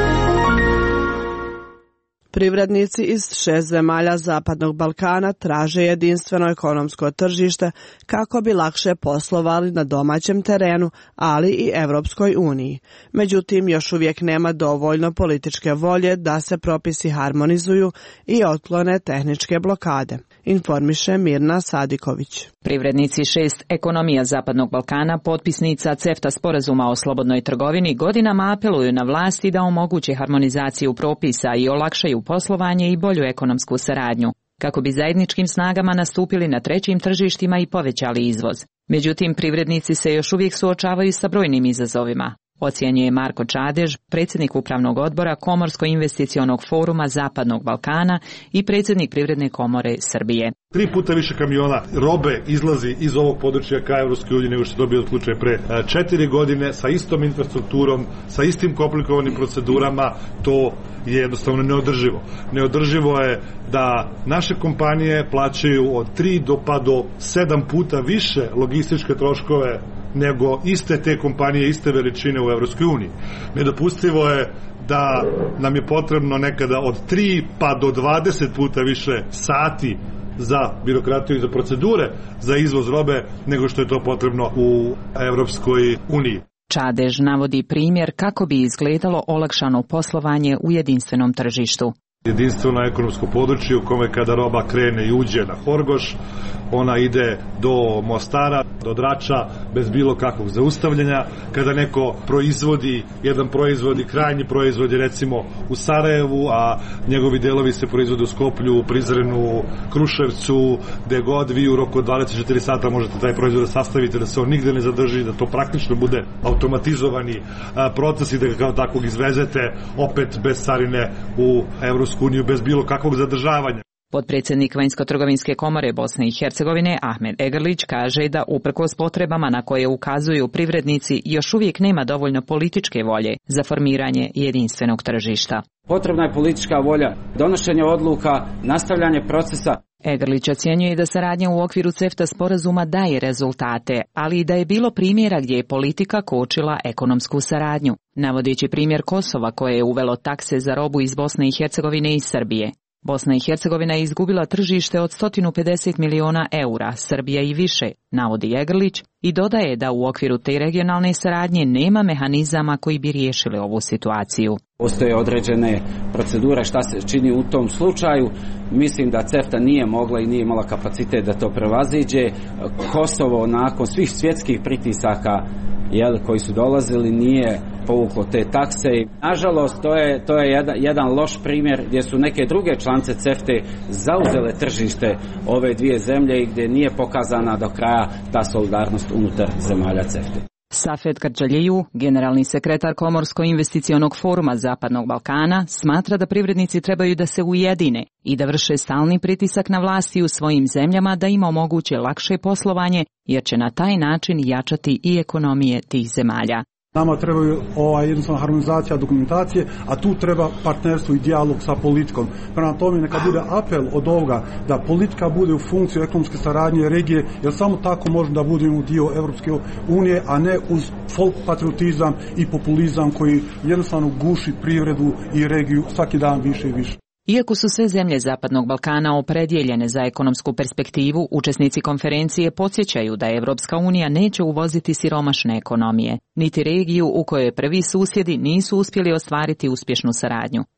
Privrednici iz šest zemalja Zapadnog Balkana traže jedinstveno ekonomsko tržište kako bi lakše poslovali na domaćem terenu, ali i Evropskoj uniji. Međutim, još uvijek nema dovoljno političke volje da se propisi harmonizuju i otklone tehničke blokade, informiše Mirna Sadiković. Privrednici šest ekonomija Zapadnog Balkana, potpisnica CEFTA sporazuma o slobodnoj trgovini, godinama apeluju na vlasti da omoguće harmonizaciju propisa i olakšaju poslovanje i bolju ekonomsku saradnju, kako bi zajedničkim snagama nastupili na trećim tržištima i povećali izvoz. Međutim, privrednici se još uvijek suočavaju sa brojnim izazovima. Ocijenjuje Marko Čadež, predsjednik upravnog odbora Komorsko-investicionog foruma Zapadnog Balkana i predsjednik Privredne komore Srbije. Tri puta više kamiona robe izlazi iz ovog područja ka Evropskoj uniji nego što je dobio slučaj pre četiri godine, sa istom infrastrukturom, sa istim komplikovanim procedurama. To je jednostavno neodrživo. Neodrživo je da naše kompanije plaćaju od tri do pa do sedam puta više logističke troškove nego iste te kompanije, iste veličine u Evropskoj uniji. Nedopustivo je da nam je potrebno nekada od tri pa do dvadeset puta više sati za birokratiju i za procedure za izvoz robe nego što je to potrebno u Evropskoj uniji. Čadež navodi primjer kako bi izgledalo olakšano poslovanje u jedinstvenom tržištu. Jedinstveno ekonomsko područje u kome kada roba krene i uđe na Horgoš, ona ide do Mostara, do Drača, bez bilo kakvog zaustavljanja. Kada neko proizvodi jedan proizvod i krajnji proizvod je recimo u Sarajevu, a njegovi delovi se proizvode u Skoplju, Prizrenu, Kruševcu, gde god vi u roku od dvadeset četiri sata možete taj proizvod da sastavite, da se on nigde ne zadrži, da to praktično bude automatizovani proces i da ga kao takvog izvezete opet bez carine u Evropsku uniju, bez bilo kakvog zadržavanja. Potpredsjednik Vanjsko-trgovinske komore Bosne i Hercegovine Ahmed Egrlić kaže da uprkos potrebama na koje ukazuju privrednici još uvijek nema dovoljno političke volje za formiranje jedinstvenog tržišta. Potrebna je politička volja, donošenje odluka, nastavljanje procesa. Egrlić ocjenjuje da saradnja u okviru CEFTA sporazuma daje rezultate, ali i da je bilo primjera gdje je politika kočila ekonomsku saradnju, navodeći primjer Kosova koje je uvelo takse za robu iz Bosne i Hercegovine i Srbije. Bosna i Hercegovina je izgubila tržište od sto pedeset miliona eura, Srbija i više, navodi Egrlić i dodaje da u okviru te regionalne saradnje nema mehanizama koji bi riješili ovu situaciju. Postoje određene procedure šta se čini u tom slučaju. Mislim da CEFTA nije mogla i nije imala kapacitet da to prevaziđe. Kosovo nakon svih svjetskih pritisaka jel, koji su dolazili nije povuklo te takse. Nažalost, to je, to je jedan, jedan loš primjer gdje su neke druge članice CEFTA zauzele tržište ove dvije zemlje i gdje nije pokazana do kraja ta solidarnost unutar zemalja CEFTA. Safet Kardžaliju, generalni sekretar Komorsko-investicionog foruma Zapadnog Balkana, smatra da privrednici trebaju da se ujedine i da vrše stalni pritisak na vlasti u svojim zemljama da im omoguće lakše poslovanje, jer će na taj način jačati i ekonomije tih zemalja. Nama trebaju ovaj, jednostavno harmonizacija dokumentacije, a tu treba partnerstvo i dijalog sa politikom. Prema tome neka bude apel od ovoga da politika bude u funkciju ekonomske saradnje regije, jer samo tako možemo da budemo dio Evropske unije, a ne uz folk patriotizam i populizam koji jednostavno guši privredu i regiju svaki dan više i više. Iako su sve zemlje Zapadnog Balkana opredjeljene za ekonomsku perspektivu, učesnici konferencije podsjećaju da Evropska unija neće uvoziti siromašne ekonomije, niti regiju u kojoj prvi susjedi nisu uspjeli ostvariti uspješnu saradnju.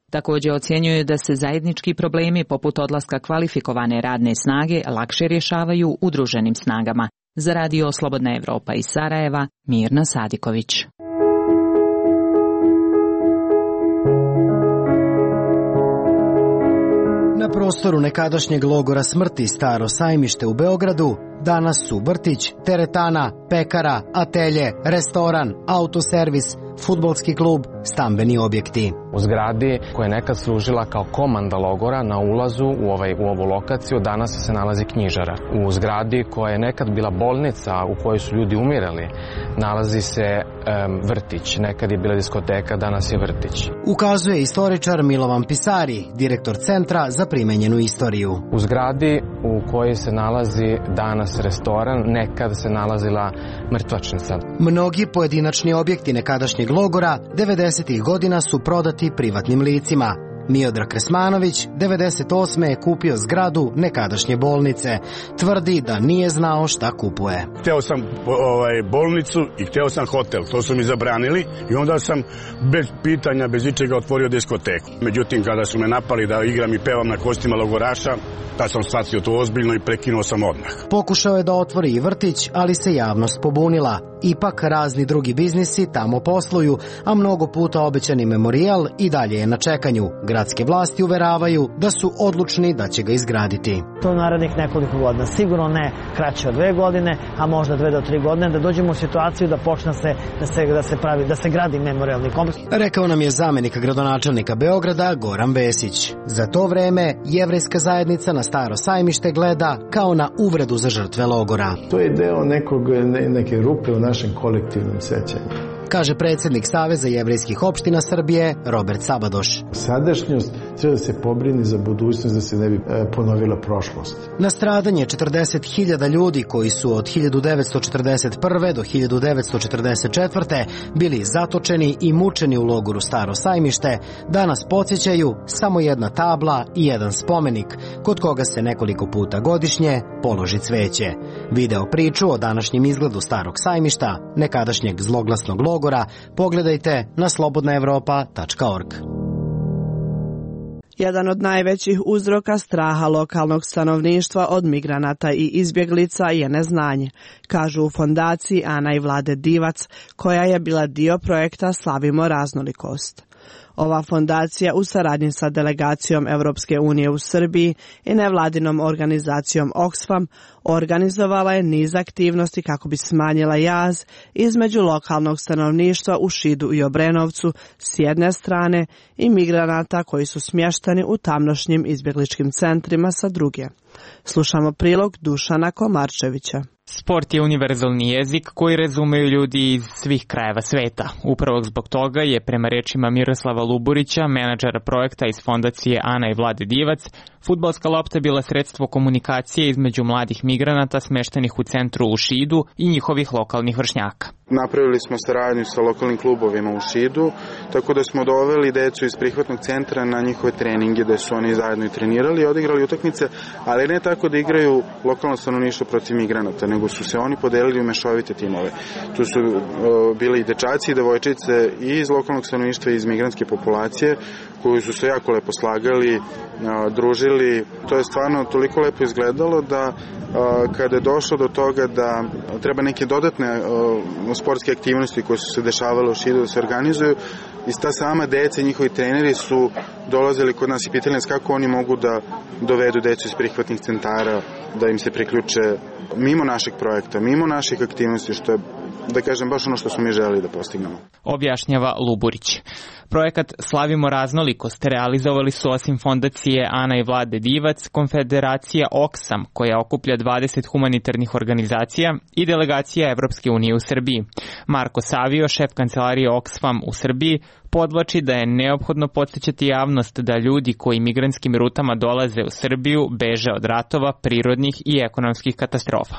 Također ocjenjuju da se zajednički problemi poput odlaska kvalifikovane radne snage lakše rješavaju udruženim snagama. Za radio Slobodna Evropa iz Sarajeva, Mirna Sadiković. Na prostoru nekadašnjeg logora smrti Staro Sajmište u Beogradu danas su vrtić, teretana, pekara, atelje, restoran, autoservis, fudbalski klub, stambeni objekti. U zgradi koja je nekad služila kao komanda logora na ulazu u, ovaj, u ovu lokaciju danas se nalazi knjižara. U zgradi koja je nekad bila bolnica u kojoj su ljudi umirali nalazi se um, vrtić. Nekad je bila diskoteka, danas je vrtić. Ukazuje istoričar Milovan Pisari, direktor Centra za primenjenu istoriju. U zgradi u kojoj se nalazi danas restoran, nekad se nalazila mrtvačnica. Mnogi pojedinačni objekti nekadašnjeg logora devedesetih godina su prodati privatnim licima. Miodrag Kresmanović devedeset osme je kupio zgradu nekadašnje bolnice. Tvrdi da nije znao šta kupuje. Hteo sam ovaj, bolnicu i hteo sam hotel. To su mi zabranili i onda sam bez pitanja, bez ičega otvorio diskoteku. Međutim, kada su me napali da igram i pevam na kostima logoraša, da sam shvatio to ozbiljno i prekinuo sam odmah. Pokušao je da otvori i vrtić, ali se javnost pobunila. Ipak razni drugi biznisi tamo posluju, a mnogo puta obećani memorijal i dalje je na čekanju. Gradske vlasti uveravaju da su odlučni da će ga izgraditi. To narednih nekoliko godina, sigurno ne kraće od dve godine, a možda dve do tri godine, da dođemo u situaciju da počne se, da se, da se pravi, da se gradi memorijalni kompleks. Rekao nam je zamjenik gradonačelnika Beograda Goran Vesić. Za to vreme jevrejska zajednica na Staro Sajmište gleda kao na uvredu za žrtve logora. To je deo nekog, ne, neke rupe u našem kolektivnom sećanju, kaže predsjednik Saveza jevrejskih opština Srbije Robert Sabadoš. Sadašnjost treba da se pobrini za budućnost, da se ne bi ponovila prošlost. Na stradanje četrdeset hiljada ljudi koji su od hiljadu devetsto četrdeset prve do hiljadu devetsto četrdeset četvrte bili zatočeni i mučeni u logoru Staro Sajmište danas podsjećaju samo jedna tabla i jedan spomenik kod koga se nekoliko puta godišnje položi cveće. Video priču o današnjem izgledu Starog Sajmišta, nekadašnjeg zloglasnog logora, pogledajte na slobodna evropa tačka org. Jedan od najvećih uzroka straha lokalnog stanovništva od migranata i izbjeglica je neznanje, kažu u fondaciji Ana i Vlade Divac, koja je bila dio projekta Slavimo raznolikost. Ova fondacija u saradnji sa delegacijom Evropske unije u Srbiji i nevladinom organizacijom Oxfam organizovala je niz aktivnosti kako bi smanjila jaz između lokalnog stanovništva u Šidu i Obrenovcu s jedne strane i migranata koji su smješteni u tamnošnjim izbjegličkim centrima sa druge. Slušamo prilog Dušana Komarčevića. Sport je univerzalni jezik koji razumeju ljudi iz svih krajeva sveta. Upravo zbog toga je, prema rečima Miroslava Luburića, menadžera projekta iz fondacije Ana i Vlade Divac, fudbalska lopta bila sredstvo komunikacije između mladih migranata smeštenih u centru u Šidu i njihovih lokalnih vršnjaka. Napravili smo saradnju sa lokalnim klubovima u Šidu, tako da smo doveli decu iz prihvatnog centra na njihove treninge, da su oni zajedno i trenirali i odigrali utakmice, ali ne tako da igraju lokalno stanovništvo protiv migranata, nego su se oni podelili u mešovite timove. Tu su uh, bili i dečaci i devojčice i iz lokalnog stanovništva i iz migrantske populacije, koji su se jako lepo slagali, uh, družili. To je stvarno toliko lepo izgledalo da uh, kada je došlo do toga da treba neke dodatne uh, sportske aktivnosti koje su se dešavale u Šidu da se organizuju, i ta sama deca i njihovi treneri su dolazili kod nas i pitali nas kako oni mogu da dovedu decu iz prihvatnih centara, da im se priključe mimo našeg projekta, mimo naših aktivnosti, što je, da kažem, baš ono što smo mi želeli da postignemo. Objašnjava Luburić. Projekat Slavimo raznolikost realizovali su osim fondacije Ana i Vlade Divac, konfederacija Oxfam, koja okuplja dvadeset humanitarnih organizacija, i delegacija Evropske unije u Srbiji. Marko Savio, šef kancelarije Oxfam u Srbiji, podvlači da je neophodno podsjećati javnost da ljudi koji migrantskim rutama dolaze u Srbiju beže od ratova, prirodnih i ekonomskih katastrofa.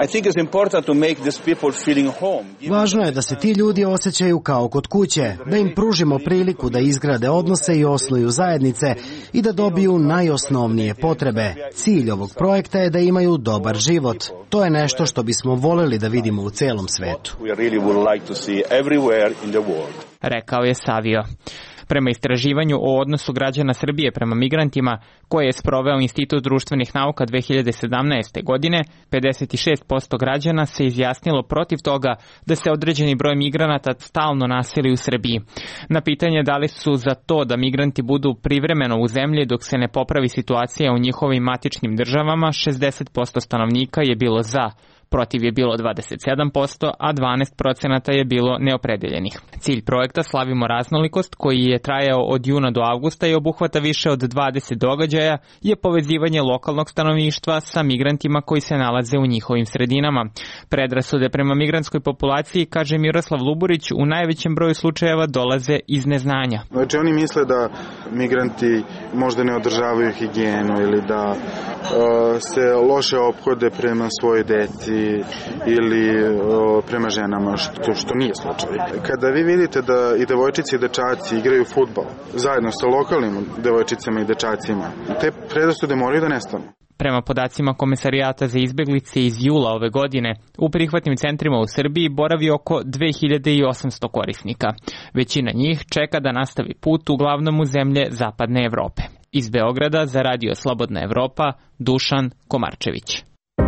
Važno je da se ti ljudi osjećaju kao kod kuće, da im pružimo priliku da izgrade odnose i osnuju zajednice i da dobiju najosnovnije potrebe. Cilj ovog projekta je da imaju dobar život. To je nešto što bismo voljeli da vidimo u celom svetu. Rekao je Savio. Prema istraživanju o odnosu građana Srbije prema migrantima, koje je sproveo Institut društvenih nauka dve hiljade sedamnaeste. godine, pedeset šest posto građana se izjasnilo protiv toga da se određeni broj migranata stalno naseli u Srbiji. Na pitanje da li su za to da migranti budu privremeno u zemlji dok se ne popravi situacija u njihovim matičnim državama, šezdeset posto stanovnika je bilo za. Protiv je bilo dvadeset sedam posto, a dvanaest procenata je bilo neopredeljenih. Cilj projekta Slavimo raznolikost, koji je trajao od juna do avgusta i obuhvata više od dvadeset događaja, je povezivanje lokalnog stanovništva sa migrantima koji se nalaze u njihovim sredinama. Predrasude prema migrantskoj populaciji, kaže Miroslav Luburić, u najvećem broju slučajeva dolaze iz neznanja. Znači oni misle da migranti možda ne održavaju higijenu ili da uh, se loše ophode prema svojoj deci ili o, prema ženama, što, što nije slučaj. Kada vi vidite da i devojčice i dečaci igraju fudbal zajedno sa lokalnim devojčicama i dečacima, te predrasude moraju da nestanu. Prema podacima Komesarijata za izbeglice iz jula ove godine, u prihvatnim centrima u Srbiji boravi oko dve hiljade osamsto korisnika. Većina njih čeka da nastavi put uglavnom u zemlje zapadne Evrope. Iz Beograda za Radio Slobodna Evropa, Dušan Komarčević.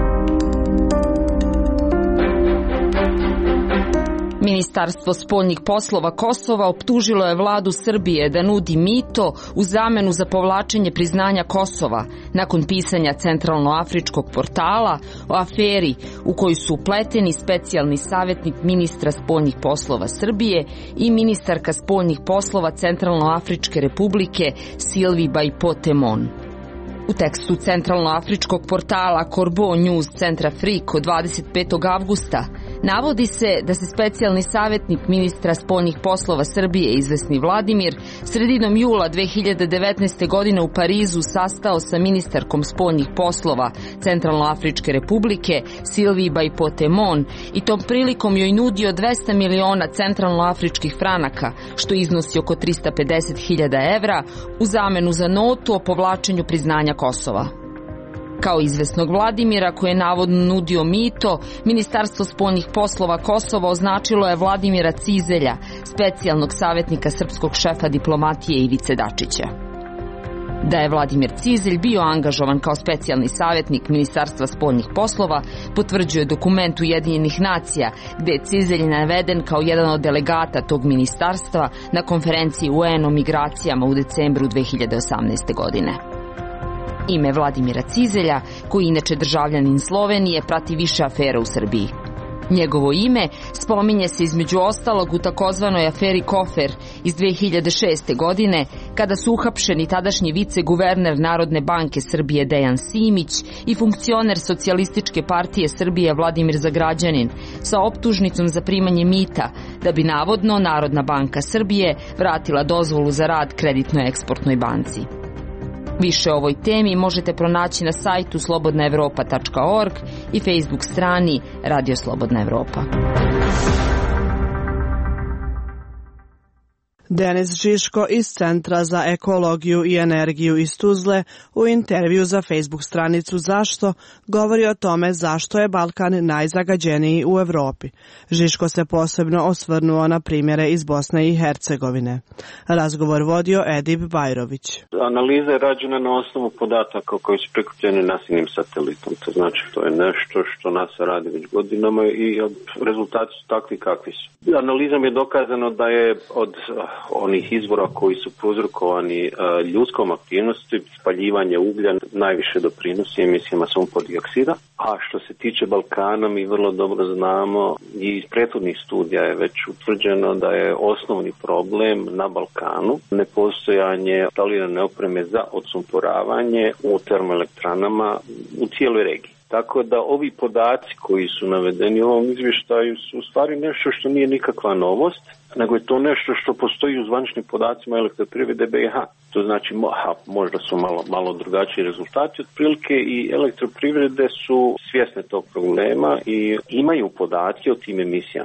Ministarstvo spoljnih poslova Kosova optužilo je vladu Srbije da nudi mito u zamenu za povlačenje priznanja Kosova nakon pisanja centralnoafričkog portala o aferi u kojoj su upleteni specijalni savjetnik ministra spoljnih poslova Srbije i ministarka spoljnih poslova Centralnoafričke republike Silvi Bajpotemon. U tekstu centralnoafričkog portala Corbeau News Centrafrique od dvadeset petog avgusta navodi se da se specijalni savjetnik ministra spoljnih poslova Srbije izvesni Vladimir sredinom jula dve hiljade devetnaeste. godine u Parizu sastao sa ministarkom spoljnih poslova Centralnoafričke republike Silvi Bajpotemon i tom prilikom joj nudio dvesta miliona centralnoafričkih franaka, što iznosi oko trista pedeset hiljada evra, u zamenu za notu o povlačenju priznanja Kosova. Kao izvesnog Vladimira, koji je navodno nudio mito, Ministarstvo spoljnih poslova Kosova označilo je Vladimira Cizelja, specijalnog savjetnika srpskog šefa diplomatije Ivice Dačića. Da je Vladimir Cizelj bio angažovan kao specijalni savjetnik Ministarstva spoljnih poslova, potvrđuje dokument Ujedinjenih nacija, gde je Cizelj naveden kao jedan od delegata tog ministarstva na konferenciji U N o migracijama u decembru dve hiljade osamnaeste. godine. Ime Vladimira Cizelja, koji inače državljanin Slovenije, prati više afera u Srbiji. Njegovo ime spominje se između ostalog u takozvanoj aferi Kofer iz dve hiljade šeste. godine, kada su uhapšeni tadašnji viceguverner Narodne banke Srbije Dejan Simić i funkcioner Socijalističke partije Srbije Vladimir Zagrađanin sa optužnicom za primanje mita, da bi navodno Narodna banka Srbije vratila dozvolu za rad Kreditno-eksportnoj banci. Više o ovoj temi možete pronaći na sajtu slobodna evropa tačka org i Facebook strani Radio Slobodna Evropa. Denis Žiško iz Centra za ekologiju i energiju iz Tuzle u intervju za Facebook stranicu Zašto govori o tome zašto je Balkan najzagađeniji u Evropi. Žiško se posebno osvrnuo na primjere iz Bosne i Hercegovine. Razgovor vodio Edip Bajrović. Analiza je rađena na osnovu podataka koji su prikupljeni nasilnim satelitom. To znači to je nešto što NASA radi već godinama i rezultati su takvi kakvi su. Analizom je dokazano da je od onih izvora koji su prouzrokovani ljudskom aktivnosti, spaljivanje uglja najviše doprinosi emisijama sumpor dioksida. A što se tiče Balkana, mi vrlo dobro znamo i iz prethodnih studija je već utvrđeno da je osnovni problem na Balkanu nepostojanje instalirane opreme za odsumporavanje u termoelektranama u cijeloj regiji. Tako da ovi podaci koji su navedeni u ovom izvještaju su u stvari nešto što nije nikakva novost, nego je to nešto što postoji u zvaničnim podacima Elektroprivrede B i H. To znači, aha, možda su malo, malo drugačiji rezultati otprilike i Elektroprivrede su svjesne tog problema i imaju podatke o tim emisijama.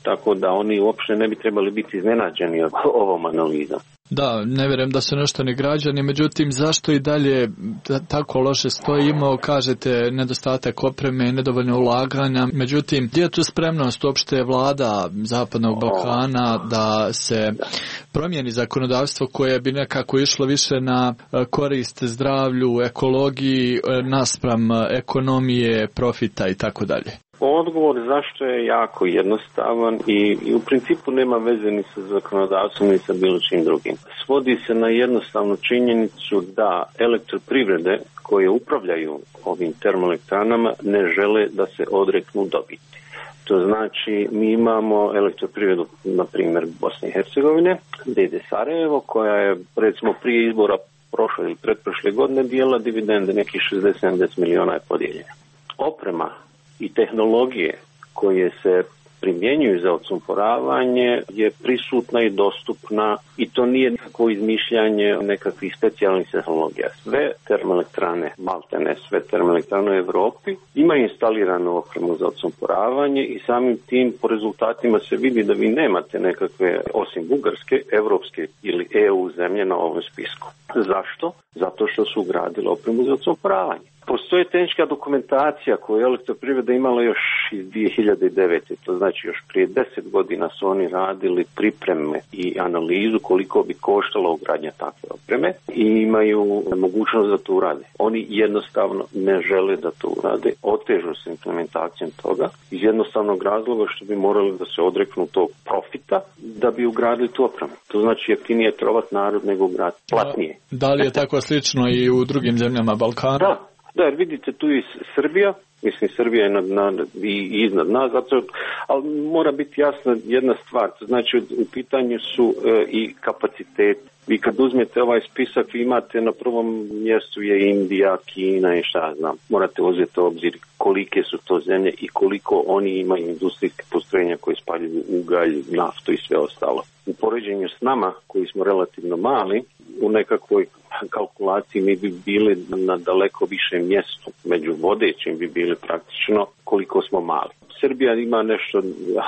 tako da oni uopšte ne bi trebali biti iznenađeni ovom analizom. Da, ne vjerujem da su nešto ni građani, međutim zašto i dalje tako loše stoji? Imao, kažete, nedostatak opreme, nedovoljno ulaganja, međutim gdje je tu spremnost uopšte vlada Zapadnog Balkana da se promijeni zakonodavstvo koje bi nekako išlo više na korist zdravlju, ekologiji, naspram ekonomije, profita i tako dalje? Odgovor zašto je jako jednostavan i, i u principu nema veze ni sa zakonodavstvom ni sa bilo čim drugim. Svodi se na jednostavnu činjenicu da elektroprivrede koje upravljaju ovim termoelektranama ne žele da se odreknu dobiti. To znači mi imamo elektroprivredu, na primjer Bosne i Hercegovine, D D Sarajevo, koja je recimo prije izbora prošle ili pretprošle godine dijela dividende, nekih šezdeset sedamdeset miliona je podijeljena. Oprema i tehnologije koje se primjenjuju za odsumporavanje je prisutna i dostupna i to nije nikakvo izmišljanje nekakvih specijalnih tehnologija. Sve termoelektrane, maltene sve termoelektrane u Europi imaju instaliranu opremu za odsumporavanje i samim tim po rezultatima se vidi da vi nemate nekakve, osim Bugarske, evropske ili E U zemlje na ovom spisku. Zašto? Zato što su ugradile opremu za odsumporavanje. Postoji tehnička dokumentacija koju je elektroprivreda imala još iz dvije hiljade devete. To znači još prije deset godina su oni radili pripreme i analizu koliko bi koštalo ugradnja takve opreme i imaju mogućnost da to urade. Oni jednostavno ne žele da to urade. Otežu se implementacijom toga iz jednostavnog razloga što bi morali da se odreknu tog profita da bi ugradili tu opremu. To znači jeftinije trovat narod nego ugraditi platnije. Da, da li je tako slično i u drugim zemljama Balkana? Da. Da, jer vidite tu i Srbija, mislim Srbija je nad, nad, i iznad nas, zato, ali mora biti jasna jedna stvar, to znači u pitanju su e, i kapacitet. Vi kad uzmete ovaj spisak, vi imate na prvom mjestu je Indija, Kina i šta znam. Morate uzeti u obzir kolike su to zemlje i koliko oni imaju industrijske postrojenja koje spaljuju ugalj, naftu i sve ostalo. U poređenju s nama, koji smo relativno mali, u nekakvoj kalkulaciji mi bi bili na daleko više mjestu. Među vodećim bi bili praktično koliko smo mali. Srbija ima nešto,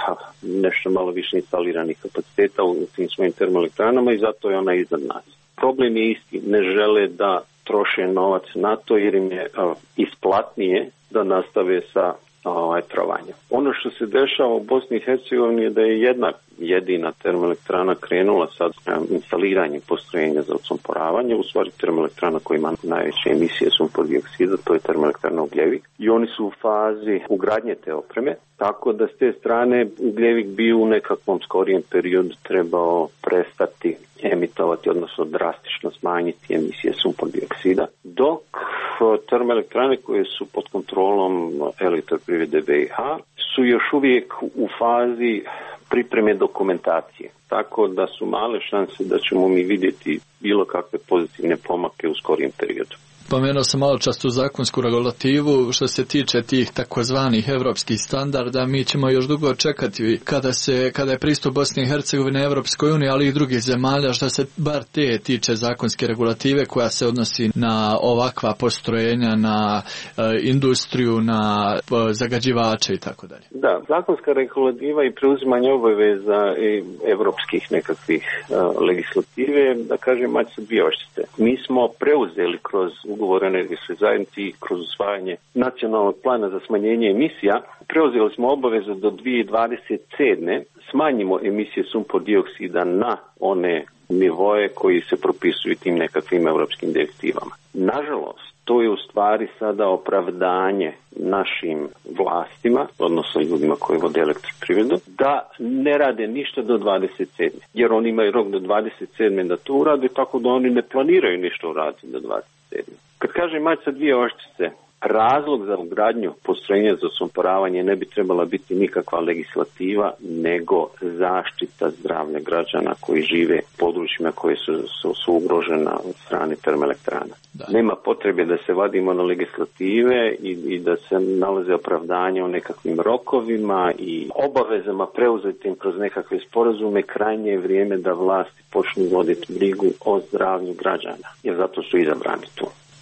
nešto malo više instaliranih kapaciteta u tim svojim termoelektranama i zato je ona iznad nas. Problem je isti, ne žele da troše novac na to jer im je uh, isplatnije da nastave sa ovaj, trovanjem. Ono što se dešava u Bosni i Hercegovini je da je jedna jedina termoelektrana krenula sa um, instaliranjem postrojenja za odsumporavanje, u stvari termoelektrana koja ima najveće emisije sumpor dioksida, to je termoelektrana Ugljevik, i oni su u fazi ugradnje te opreme, tako da s te strane Ugljevik bi u nekakvom skorijem periodu trebao prestati emitovati, odnosno drastično smanjiti emisije sumpor dioksida, dok termoelektrane koje su pod kontrolom elektroprivrede B i H su još uvijek u fazi pripreme dokumentacije, tako da su male šanse da ćemo mi vidjeti bilo kakve pozitivne pomake u skorijem periodu. Pomenuo sam malo čas tu zakonsku regulativu, što se tiče tih takozvanih evropskih standarda, mi ćemo još dugo čekati kada se kada je pristup Bosne i Hercegovine Evropskoj uniji, ali i drugih zemalja, što se bar te tiče zakonske regulative koja se odnosi na ovakva postrojenja, na e, industriju, na e, zagađivače i tako dalje. Da, zakonska regulativa i preuzimanje obaveza evropskih nekakvih e, legislative, da kažem, mać se dvije oščice. Mi smo preuzeli kroz ugovor o energetskoj zajednici kroz usvajanje nacionalnog plana za smanjenje emisija, preuzeli smo obavezu do dvije hiljade dvadeset sedme smanjimo emisije sumpor dioksida na one nivoe koji se propisuju tim nekakvim europskim direktivama. Nažalost, to je u stvari sada opravdanje našim vlastima, odnosno ljudima koji vode elektroprivredu, da ne rade ništa do dvadeset sedme Jer oni imaju rok do dvadeset sedme da to urade, tako da oni ne planiraju ništa uraditi do dvadeset sedme Kad kažem mać sa dvije oščice, razlog za ugradnju postrojenja za odsumporavanje ne bi trebala biti nikakva legislativa, nego zaštita zdravlja građana koji žive u područjima koje su, su, su ugrožena od strane termoelektrana. Da. Nema potrebe da se vadimo na legislative i, i da se nalaze opravdanja o nekakvim rokovima i obavezama preuzetim kroz nekakve sporazume. Krajnje je vrijeme da vlasti počnu voditi brigu o zdravlju građana, jer zato su izabrani tu.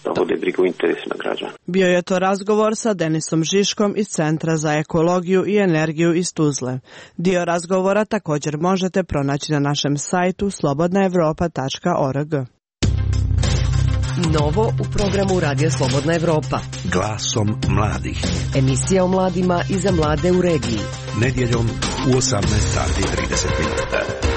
da vode brigu o interesima građana. Bio je to razgovor sa Denisom Žiškom iz Centra za ekologiju i energiju iz Tuzle. Dio razgovora također možete pronaći na našem sajtu slobodna evropa tačka org. Novo u programu Radija Slobodna Evropa. Glasom mladih. Emisija o mladima i za mlade u regiji. Nedjeljom u osamnaest sati i trideset minuta.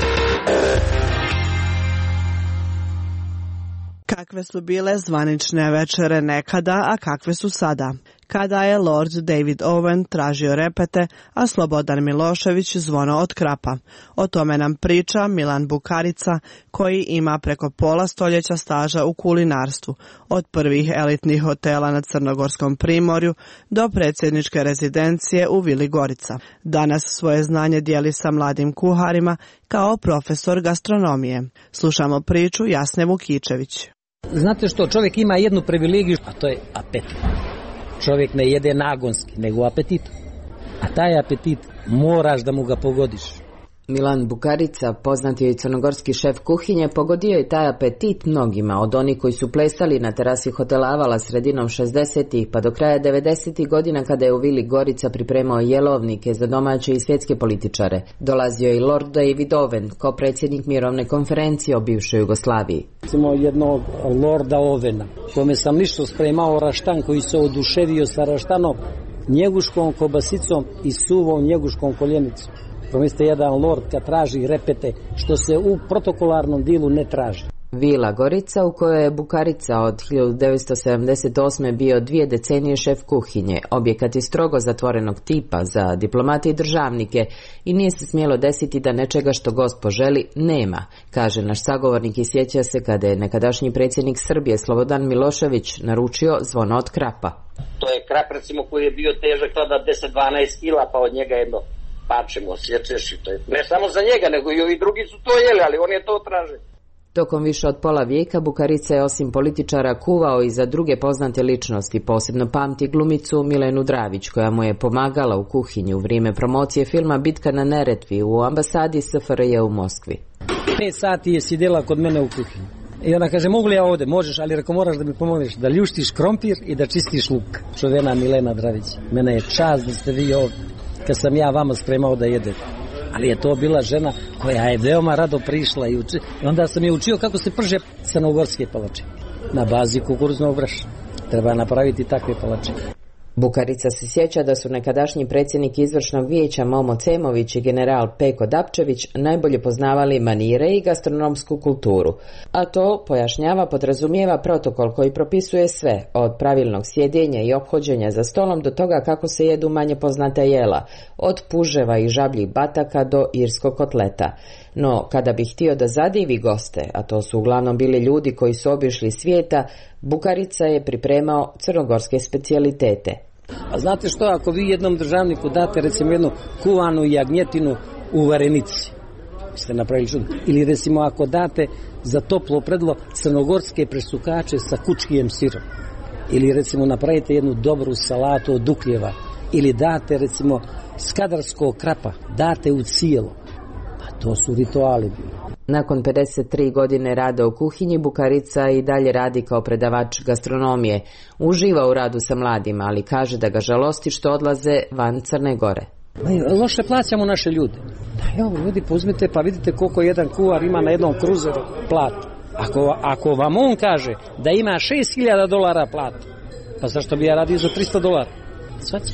Kakve su bile zvanične večere nekada, a kakve su sada? Kada je Lord David Owen tražio repete, a Slobodan Milošević zvono od krapa. O tome nam priča Milan Bukarica, koji ima preko pola stoljeća staža u kulinarstvu, od prvih elitnih hotela na Crnogorskom primorju do predsjedničke rezidencije u Vili Gorica. Danas svoje znanje dijeli sa mladim kuharima kao profesor gastronomije. Slušamo priču Jasne Vukičević. Znate što, čovjek ima jednu privilegiju, a to je apetit. Čovjek ne jede nagonski, nego apetitom. A taj apetit moraš da mu ga pogodiš. Milan Bukarica, poznati je i crnogorski šef kuhinje, pogodio je taj apetit mnogima, od onih koji su plesali na terasi hotela Avala sredinom šezdesetih pa do kraja devedesetih godina kada je u Vili Gorica pripremao jelovnike za domaće i svjetske političare. Dolazio je i Lord David Owen, kao predsjednik mirovne konferencije o bivšoj Jugoslaviji. Recimo jednog Lorda Ovena, kome sam lično spremao raštan, koji se oduševio sa raštanom, njeguškom kobasicom i suvom njeguškom koljenicom. Pomislite, jedan lord kad traži repete, što se u protokolarnom dilu ne traži. Vila Gorica, u kojoj je Bukarica od hiljadu devetsto sedamdeset osme bio dvije decenije šef kuhinje. Objekat je strogo zatvorenog tipa za diplomate i državnike i nije se smjelo desiti da nečega što gost poželi nema, kaže naš sagovornik i sjeća se kada je nekadašnji predsjednik Srbije Slobodan Milošević naručio zvono od krapa. To je krap, recimo, koji je bio težak tada deset do dvanaest kila, pa od njega jedno pačemo, osjećeš i to je. Ne samo za njega, nego i ovi drugi su to jeli, ali on je to tražio. Tokom više od pola vijeka Bukarica je osim političara kuvao i za druge poznate ličnosti, posebno pamti glumicu Milenu Dravić, koja mu je pomagala u kuhinji u vrijeme promocije filma Bitka na Neretvi u ambasadi S F R J u Moskvi. Pet sati je sjedila kod mene u kuhinji. I ona kaže, mogu li ja ovdje? Možeš, ali reko moraš da mi pomogneš da ljuštiš krompir i da čistiš luk. Čuvena Milena Dravić, mene je čast da ste vi ovdje, kad sam ja vama spremao da jedete. Ali je to bila žena koja je veoma rado prišla i, uči, i onda sam je učio kako se prže crnogorske palačinke na bazi kukuruznog brašna. Treba napraviti takve palačinke. Bukarica se sjeća da su nekadašnji predsjednik izvršnog vijeća Momo Cemović i general Peko Dapčević najbolje poznavali manire i gastronomsku kulturu, a to, pojašnjava, podrazumijeva protokol koji propisuje sve, od pravilnog sjedenja i ophođenja za stolom do toga kako se jedu manje poznata jela, od puževa i žabljih bataka do irskog kotleta. No, kada bi htio da zadivi goste, a to su uglavnom bili ljudi koji su obišli svijeta, Bukarica je pripremao crnogorske specijalitete. A znate što, ako vi jednom državniku date recimo jednu kuvanu jagnjetinu u varenici, ste napravili čudo. Ili recimo ako date za toplo predlo crnogorske presukače sa kučkijem sirom. Ili recimo napravite jednu dobru salatu od dukljeva. Ili date recimo skadarskog krapa, date u cijelo. Pa to su rituali bili. Nakon pedeset tri godine rada u kuhinji, Bukarica i dalje radi kao predavač gastronomije. Uživa u radu sa mladima, ali kaže da ga žalosti što odlaze van Crne Gore. Loše plaćamo naše ljude. Da, evo, ljudi, pozmite pa vidite koliko jedan kuvar ima na jednom kruzeru platu. Ako, ako vam on kaže da ima šest hiljada dolara platu, pa zašto bi ja radio za tristo dolara? Svaći.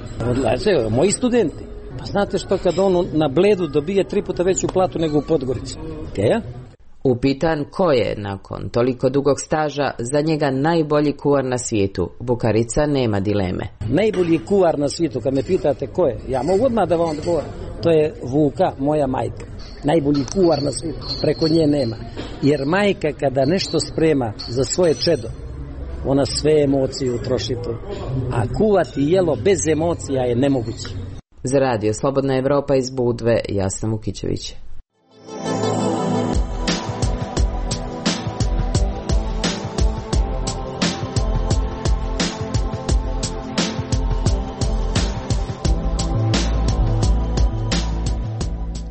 Odlaze, moji studenti. Pa znate što, kad on na Bledu dobije tri puta veću platu nego u Podgorici? Ja? Upitan ko je, nakon toliko dugog staža, za njega najbolji kuvar na svijetu, Bukarica nema dileme. Najbolji kuvar na svijetu, kad me pitate ko je, ja mogu odmah da vam odgovorim. To je Vuka, moja majka. Najbolji kuvar na svijetu, preko nje nema. Jer majka kada nešto sprema za svoje čedo, ona sve emocije utroši to. A kuvati jelo bez emocija je nemoguće. Za radio Slobodna Evropa iz Budve, Jasna Vukičević.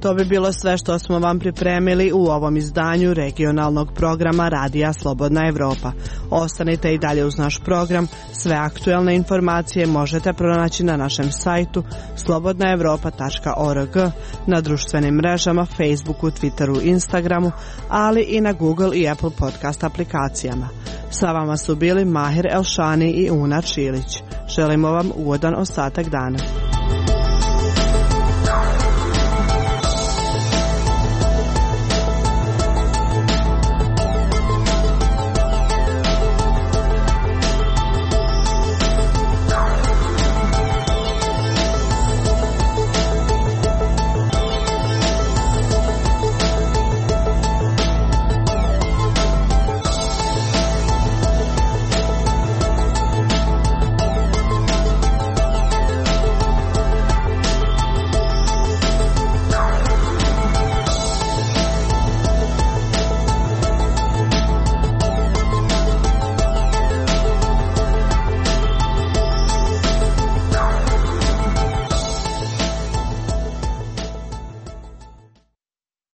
To bi bilo sve što smo vam pripremili u ovom izdanju regionalnog programa Radija Slobodna Evropa. Ostanite i dalje uz naš program. Sve aktuelne informacije možete pronaći na našem sajtu slobodna evropa tačka org, na društvenim mrežama Facebooku, Twitteru, Instagramu, ali i na Google i Apple podcast aplikacijama. Sa vama su bili Mahir Elšani i Una Čilić. Želimo vam ugodan ostatak dana.